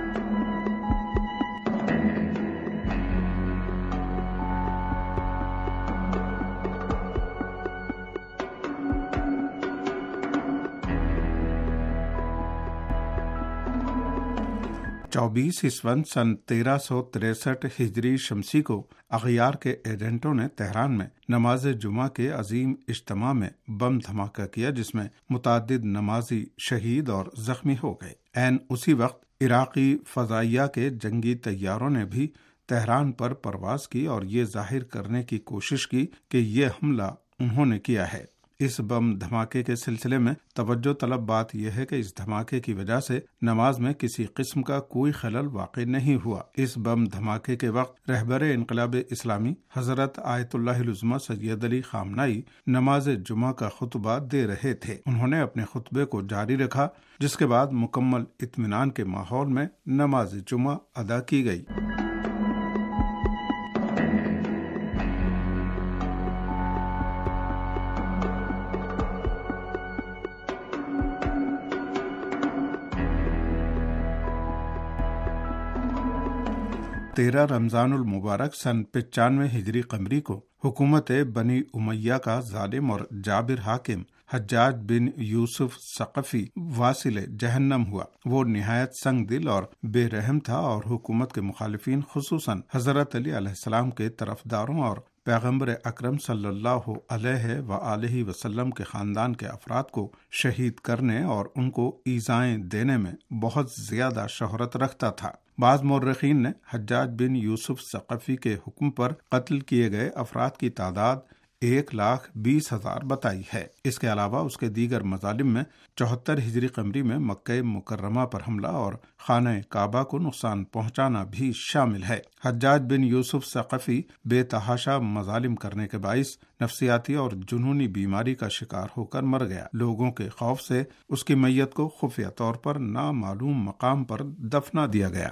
چوبیس اسفند سن تیرہ سو تریسٹھ ہجری شمسی کو اغیار کے ایجنٹوں نے تہران میں نماز جمعہ کے عظیم اجتماع میں بم دھماکہ کیا، جس میں متعدد نمازی شہید اور زخمی ہو گئے۔ عین اسی وقت عراقی فضائیہ کے جنگی طیاروں نے بھی تہران پر پرواز کی اور یہ ظاہر کرنے کی کوشش کی کہ یہ حملہ انہوں نے کیا ہے۔ اس بم دھماکے کے سلسلے میں توجہ طلب بات یہ ہے کہ اس دھماکے کی وجہ سے نماز میں کسی قسم کا کوئی خلل واقع نہیں ہوا۔ اس بم دھماکے کے وقت رہبر انقلاب اسلامی حضرت آیت اللہ العظمی سید علی خامنائی نماز جمعہ کا خطبہ دے رہے تھے۔ انہوں نے اپنے خطبے کو جاری رکھا، جس کے بعد مکمل اطمینان کے ماحول میں نماز جمعہ ادا کی گئی۔ تیرہ رمضان المبارک سن پچانوے ہجری قمری کو حکومت بنی امیہ کا ظالم اور جابر حاکم حجاج بن یوسف ثقفی واصل جہنم ہوا۔ وہ نہایت سنگ دل اور بے رحم تھا اور حکومت کے مخالفین خصوصاً حضرت علی علیہ السلام کے طرفداروں اور پیغمبر اکرم صلی اللہ علیہ وآلہ وسلم کے خاندان کے افراد کو شہید کرنے اور ان کو ایذائیں دینے میں بہت زیادہ شہرت رکھتا تھا۔ بعض مورخین نے حجاج بن یوسف ثقفی کے حکم پر قتل کیے گئے افراد کی تعداد ایک لاکھ بیس ہزار بتائی ہے۔ اس کے علاوہ اس کے دیگر مظالم میں چوہتر ہجری قمری میں مکہ مکرمہ پر حملہ اور خانہ کعبہ کو نقصان پہنچانا بھی شامل ہے۔ حجاج بن یوسف ثقفی بے تحاشا مظالم کرنے کے باعث نفسیاتی اور جنونی بیماری کا شکار ہو کر مر گیا۔ لوگوں کے خوف سے اس کی میت کو خفیہ طور پر نامعلوم مقام پر دفنا دیا گیا۔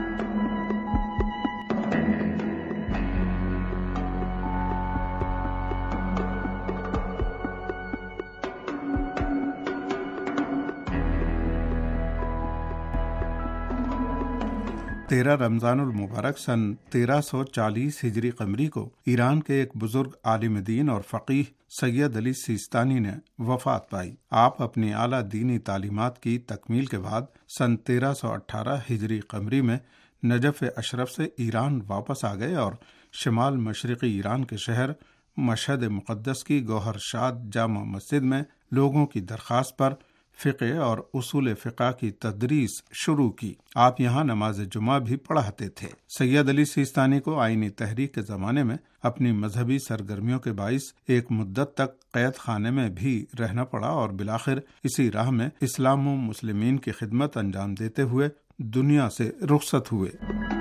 تیرہ رمضان المبارک سن تیرہ سو چالیس ہجری قمری کو ایران کے ایک بزرگ عالم دین اور فقیہ سید علی سیستانی نے وفات پائی۔ آپ اپنی اعلیٰ دینی تعلیمات کی تکمیل کے بعد سن تیرہ سو اٹھارہ ہجری قمری میں نجف اشرف سے ایران واپس آ گئے اور شمال مشرقی ایران کے شہر مشہد مقدس کی گوہر شاد جامع مسجد میں لوگوں کی درخواست پر فقہ اور اصول فقہ کی تدریس شروع کی۔ آپ یہاں نماز جمعہ بھی پڑھاتے تھے۔ سید علی سیستانی کو آئینی تحریک کے زمانے میں اپنی مذہبی سرگرمیوں کے باعث ایک مدت تک قید خانے میں بھی رہنا پڑا اور بالآخر اسی راہ میں اسلام و مسلمین کی خدمت انجام دیتے ہوئے دنیا سے رخصت ہوئے۔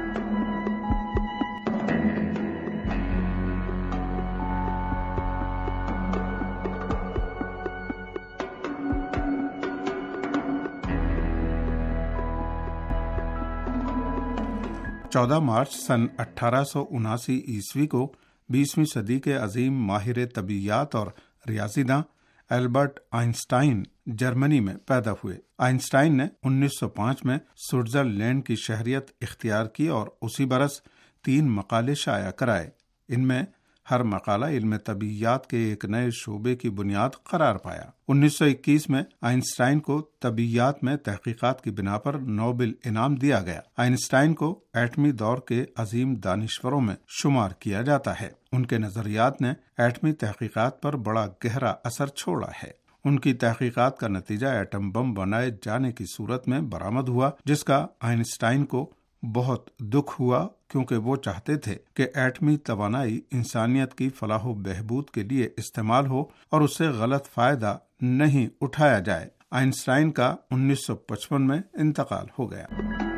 چودہ مارچ سن اٹھارہ سو اناسی عیسوی کو بیسویں صدی کے عظیم ماہر طبیعیات اور ریاضی داں البرٹ آئنسٹائن جرمنی میں پیدا ہوئے۔ آئنسٹائن نے انیس سو پانچ میں سوئٹزرلینڈ کی شہریت اختیار کی اور اسی برس تین مقالے شائع کرائے۔ ان میں ہر مقالہ علم طبیعیات کے ایک نئے شعبے کی بنیاد قرار پایا۔ انیس سو اکیس میں آئنسٹائن کو طبیعیات میں تحقیقات کی بنا پر نوبل انعام دیا گیا۔ آئنسٹائن کو ایٹمی دور کے عظیم دانشوروں میں شمار کیا جاتا ہے۔ ان کے نظریات نے ایٹمی تحقیقات پر بڑا گہرا اثر چھوڑا ہے۔ ان کی تحقیقات کا نتیجہ ایٹم بم بنائے جانے کی صورت میں برآمد ہوا، جس کا آئنسٹائن کو بہت دکھ ہوا کیونکہ وہ چاہتے تھے کہ ایٹمی توانائی انسانیت کی فلاح و بہبود کے لیے استعمال ہو اور اس سے غلط فائدہ نہیں اٹھایا جائے۔ آئنسٹائن کا انیس سو پچپن میں انتقال ہو گیا۔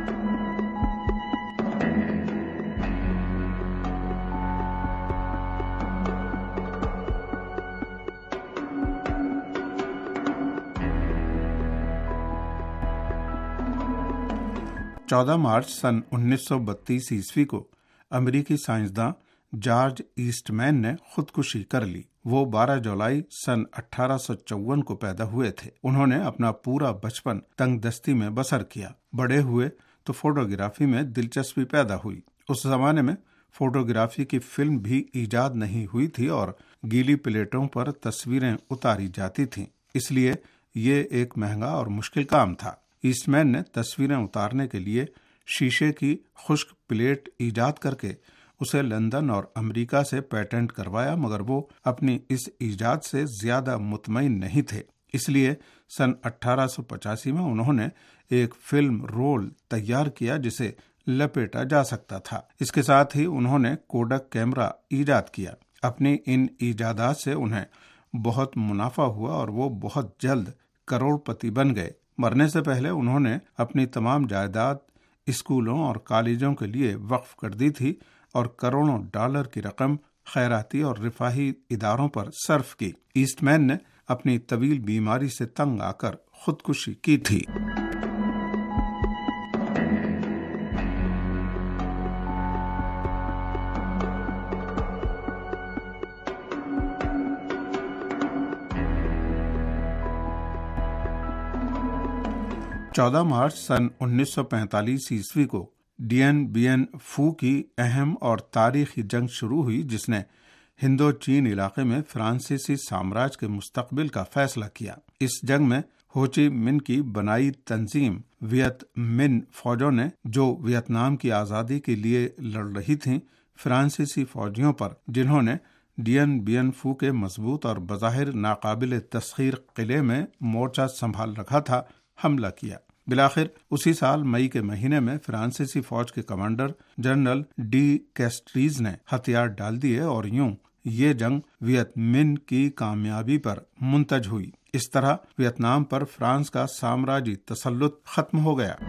چودہ مارچ سن انیس سو بتیس عیسوی کو امریکی سائنسداں جارج ایسٹ مین نے خودکشی کر لی۔ وہ بارہ جولائی سن اٹھارہ سو چون کو پیدا ہوئے تھے۔ انہوں نے اپنا پورا بچپن تنگ دستی میں بسر کیا۔ بڑے ہوئے تو فوٹوگرافی میں دلچسپی پیدا ہوئی۔ اس زمانے میں فوٹوگرافی کی فلم بھی ایجاد نہیں ہوئی تھی اور گیلی پلیٹوں پر تصویریں اتاری جاتی تھیں، اس لیے یہ ایک مہنگا اور مشکل کام تھا۔ ایسٹ مین نے تصویریں اتارنے کے لیے شیشے کی خشک پلیٹ ایجاد کر کے اسے لندن اور امریکہ سے پیٹنٹ کروایا، مگر وہ اپنی اس ایجاد سے زیادہ مطمئن نہیں تھے، اس لیے سن اٹھارہ سو پچاسی میں انہوں نے ایک فلم رول تیار کیا جسے لپیٹا جا سکتا تھا۔ اس کے ساتھ ہی انہوں نے کوڈک کیمرہ ایجاد کیا۔ اپنی ان ایجادات سے انہیں بہت منافع ہوا اور وہ بہت جلد کروڑ پتی بن گئے۔ مرنے سے پہلے انہوں نے اپنی تمام جائیداد اسکولوں اور کالجوں کے لیے وقف کر دی تھی اور کروڑوں ڈالر کی رقم خیراتی اور رفاہی اداروں پر صرف کی۔ ایسٹ مین نے اپنی طویل بیماری سے تنگ آ کر خودکشی کی تھی۔ چودہ مارچ سن انیس سو پینتالیس عیسوی کو ڈین بین فو کی اہم اور تاریخی جنگ شروع ہوئی، جس نے ہندو چین علاقے میں فرانسیسی سامراج کے مستقبل کا فیصلہ کیا۔ اس جنگ میں ہوچی من کی بنائی تنظیم ویت من فوجوں نے، جو ویتنام کی آزادی کے لیے لڑ رہی تھیں، فرانسیسی فوجیوں پر، جنہوں نے ڈین بین فو کے مضبوط اور بظاہر ناقابل تسخیر قلعے میں مورچہ سنبھال رکھا تھا، حملہ کیا۔ بالآخر اسی سال مئی کے مہینے میں فرانسیسی فوج کے کمانڈر جنرل ڈی کیسٹریز نے ہتھیار ڈال دیے اور یوں یہ جنگ ویت من کی کامیابی پر منتج ہوئی۔ اس طرح ویتنام پر فرانس کا سامراجی تسلط ختم ہو گیا۔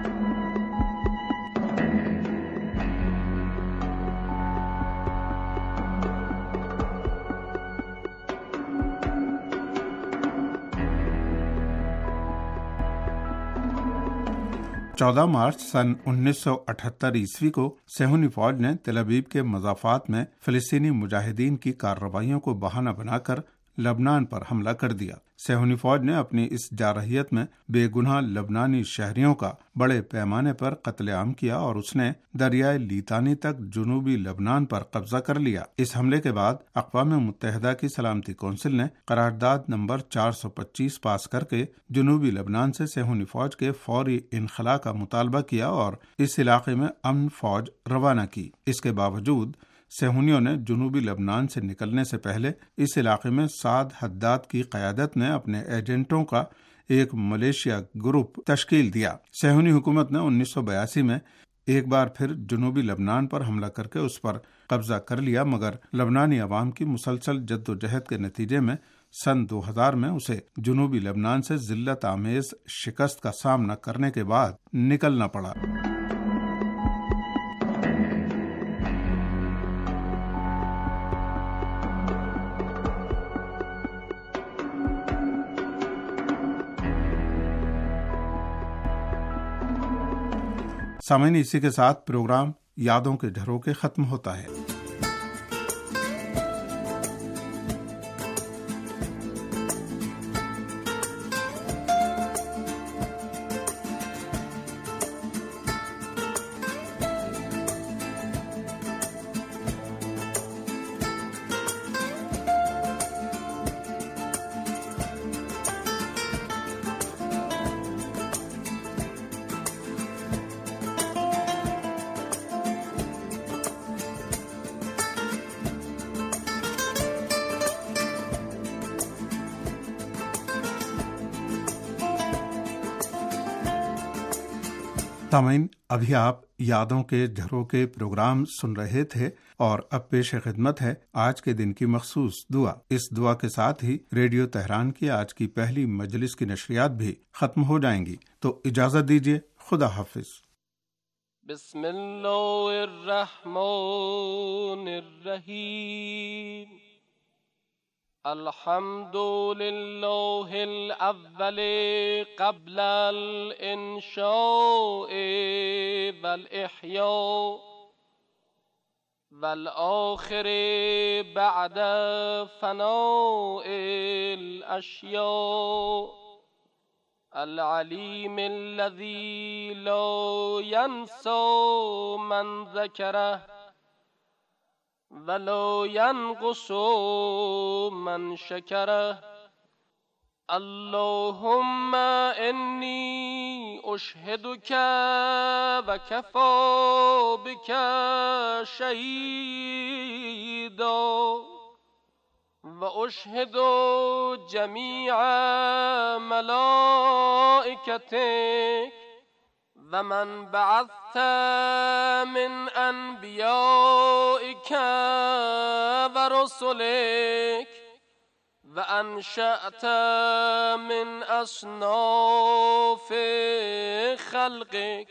چودہ مارچ سن انیس سو اٹھہتر عیسوی کو صہیونی فوج نے تل ابیب کے مضافات میں فلسطینی مجاہدین کی کارروائیوں کو بہانہ بنا کر لبنان پر حملہ کر دیا۔ صہیونی فوج نے اپنی اس جارحیت میں بے گناہ لبنانی شہریوں کا بڑے پیمانے پر قتل عام کیا اور اس نے دریائے لیتانی تک جنوبی لبنان پر قبضہ کر لیا۔ اس حملے کے بعد اقوام متحدہ کی سلامتی کونسل نے قرارداد نمبر چار سو پچیس پاس کر کے جنوبی لبنان سے صہیونی فوج کے فوری انخلاء کا مطالبہ کیا اور اس علاقے میں امن فوج روانہ کی۔ اس کے باوجود صہیونیوں نے جنوبی لبنان سے نکلنے سے پہلے اس علاقے میں سعد حداد کی قیادت نے اپنے ایجنٹوں کا ایک ملیشیا گروپ تشکیل دیا۔ صہیونی حکومت نے انیس سو بیاسی میں एक बार फिर जनूबी लबनान पर हमला करके उस पर कब्जा कर लिया, मगर लबनानी अवाम की मुसलसल जद्दोजहद के नतीजे में सन दो हज़ार में उसे जनूबी लबनान से जिल्लत आमेज शिकस्त का सामना करने के बाद निकलना पड़ा। सामईन, इसी के साथ प्रोग्राम यादों के झरोखे खत्म होता है। सामईन, अभी आप यादों के झरोखे प्रोग्राम सुन रहे थे और अब पेश खिदमत है आज के दिन की मखसूस दुआ। इस दुआ के साथ ही रेडियो तेहरान की आज की पहली मजलिस की नशरियात भी खत्म हो जाएंगी, तो इजाजत दीजिए। खुदा हाफिज। बिस्मिल्लाहिर्रहमानिर्रहीम। अल्हम्दुलिल्लाहिल अव्वल क़ब्लल इंशाअ वल इह्या वल आखिर बअद फ़नाइल अश्या अल अलीमिल्लज़ी ला यंसा मन ज़करह वलो यनक़ुसु मन शकरह। अल्लाहुम्मा इन्नी उशहिदुका व कफ़ा बिका शहीदा व उशहिदु जमीअ मलाइकतिक व मन बअस्त मिन अनबियाइक व रुसुलिक व अनशअत मिन अस्नाफ खल्क़िक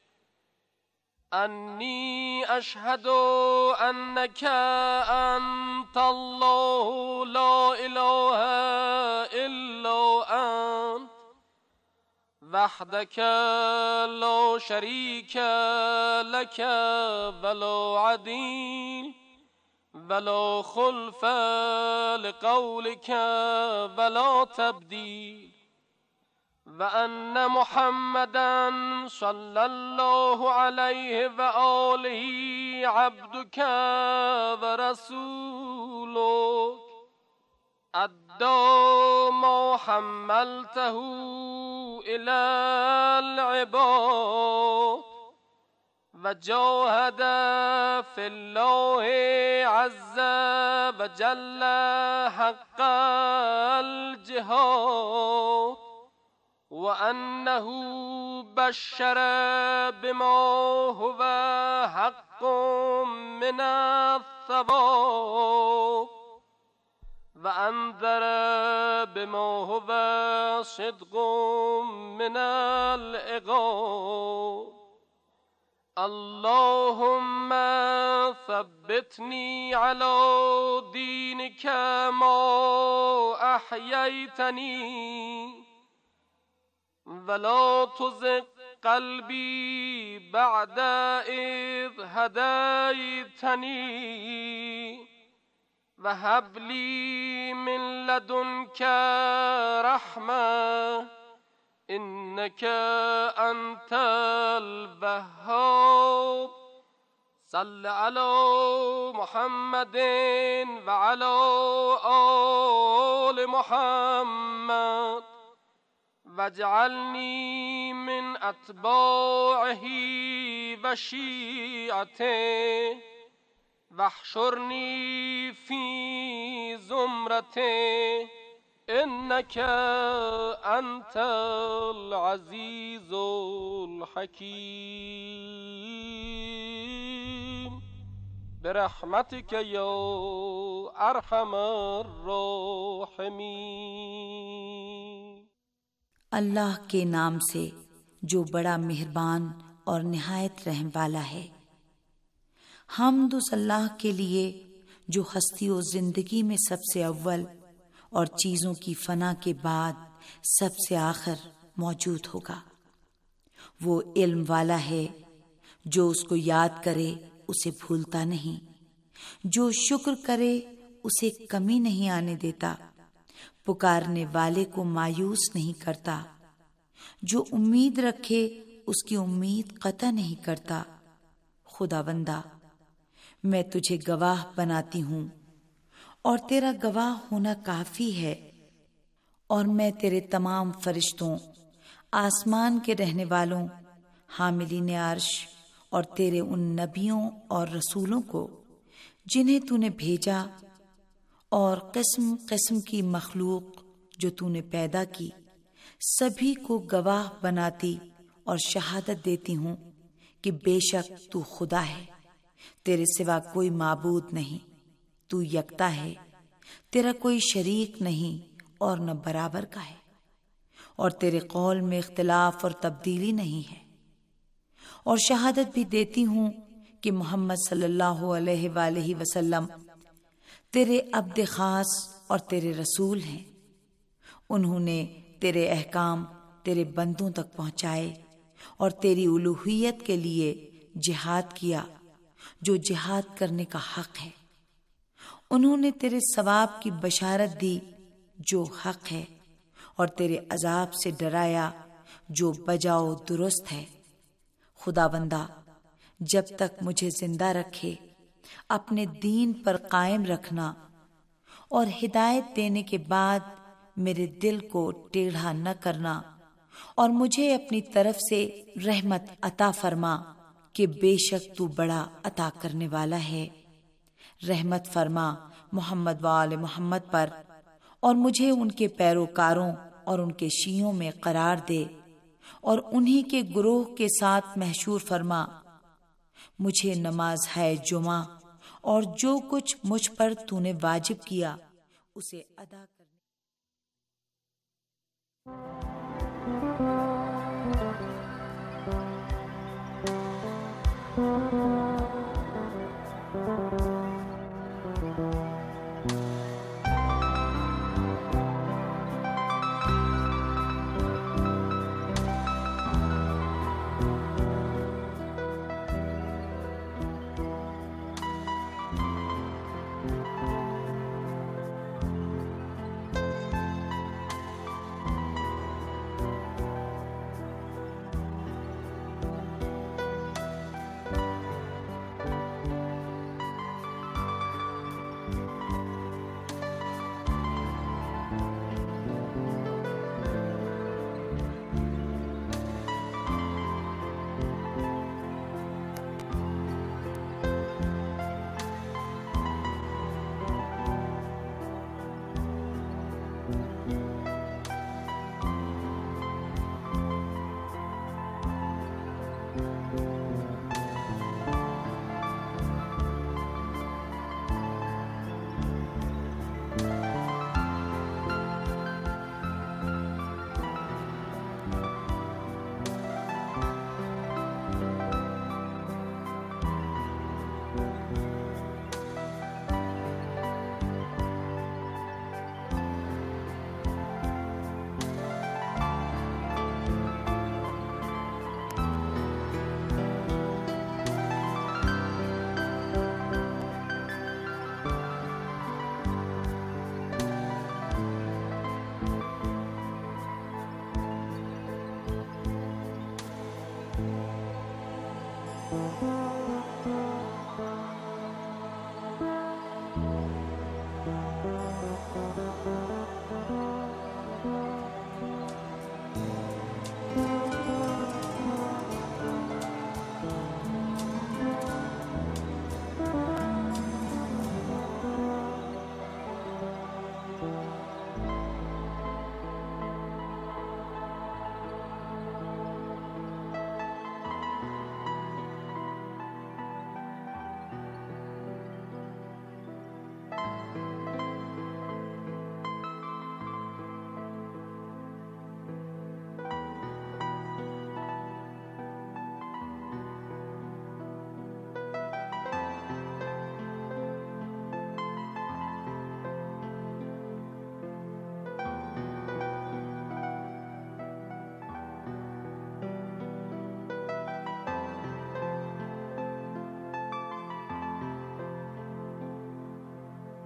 अन्नी अशहदु अन्नका अंतल्लाहु ला इलाहा इल्ला अंत वहदक ला शरीक लक वला अदील वला खुल्फ लिक़ौलिक वला तब्दील व अन्न मुहम्मदन सल्लल्लाहु अलैहि व आलिहि अब्दुक व रसूलुक अद्दा मा हम्मलतहु इलल इबाद व जाहद फिल्लाहि अज़्ज़ व जल्ल हक़्क़ल जिहाद व अन्नहु बश्शर बिमा हुवा हक़्क़ुम मिनस्सवाब व अंज़र बिमा हुवा सिद्क़ुम मिनल इक़ाब। अल्लाहुम्मा सब्बितनी अला दीनिका मा अह्यैतनी वला तुज़िग़ क़ल्बी बअद इज़ हदैतनी वहब ली मिन लदुनका रहमा इन्नका अंतल वह्हाब। सल्लि अला मुहम्मदिन व अला आलि मुहम्मद वजअलनी मिन अत्बाइही व शीअतिही वहशुरनी फी ज़ुमरतिही إنك أنت العزيز الحكيم برحمتك يا أرحم الراحمين. اللہ کے نام سے جو بڑا مہربان اور نہایت رحم والا ہے. حمد اس اللہ کے لیے جو ہستی و زندگی میں سب سے اول اور چیزوں کی فنا کے بعد سب سے آخر موجود ہوگا. وہ علم والا ہے، جو اس کو یاد کرے اسے بھولتا نہیں، جو شکر کرے اسے کمی نہیں آنے دیتا، پکارنے والے کو مایوس نہیں کرتا، جو امید رکھے اس کی امید قطع نہیں کرتا. خدا بندہ، میں تجھے گواہ بناتی ہوں اور تیرا گواہ ہونا کافی ہے، اور میں تیرے تمام فرشتوں، آسمان کے رہنے والوں، حاملین عرش اور تیرے ان نبیوں اور رسولوں کو جنہیں تو نے بھیجا، اور قسم قسم کی مخلوق جو تو نے پیدا کی، سبھی کو گواہ بناتی اور شہادت دیتی ہوں کہ بے شک تو خدا ہے، تیرے سوا کوئی معبود نہیں، تو یکتا ہے، تیرا کوئی شریک نہیں اور نہ برابر کا ہے، اور تیرے قول میں اختلاف اور تبدیلی نہیں ہے. اور شہادت بھی دیتی ہوں کہ محمد صلی اللہ علیہ وآلہ وسلم تیرے عبد خاص اور تیرے رسول ہیں. انہوں نے تیرے احکام تیرے بندوں تک پہنچائے اور تیری الوہیت کے لیے جہاد کیا جو جہاد کرنے کا حق ہے. انہوں نے تیرے ثواب کی بشارت دی جو حق ہے، اور تیرے عذاب سے ڈرایا جو بجاؤ درست ہے. خدا بندہ، جب تک مجھے زندہ رکھے اپنے دین پر قائم رکھنا، اور ہدایت دینے کے بعد میرے دل کو ٹیڑھا نہ کرنا، اور مجھے اپنی طرف سے رحمت عطا فرما کہ بے شک تو بڑا عطا کرنے والا ہے. رحمت فرما محمد وآل محمد پر، اور مجھے ان کے پیروکاروں اور ان کے شیعوں میں قرار دے، اور انہی کے گروہ کے ساتھ محشور فرما. مجھے نماز ہے جمعہ اور جو کچھ مجھ پر تو نے واجب کیا اسے ادا کرنے.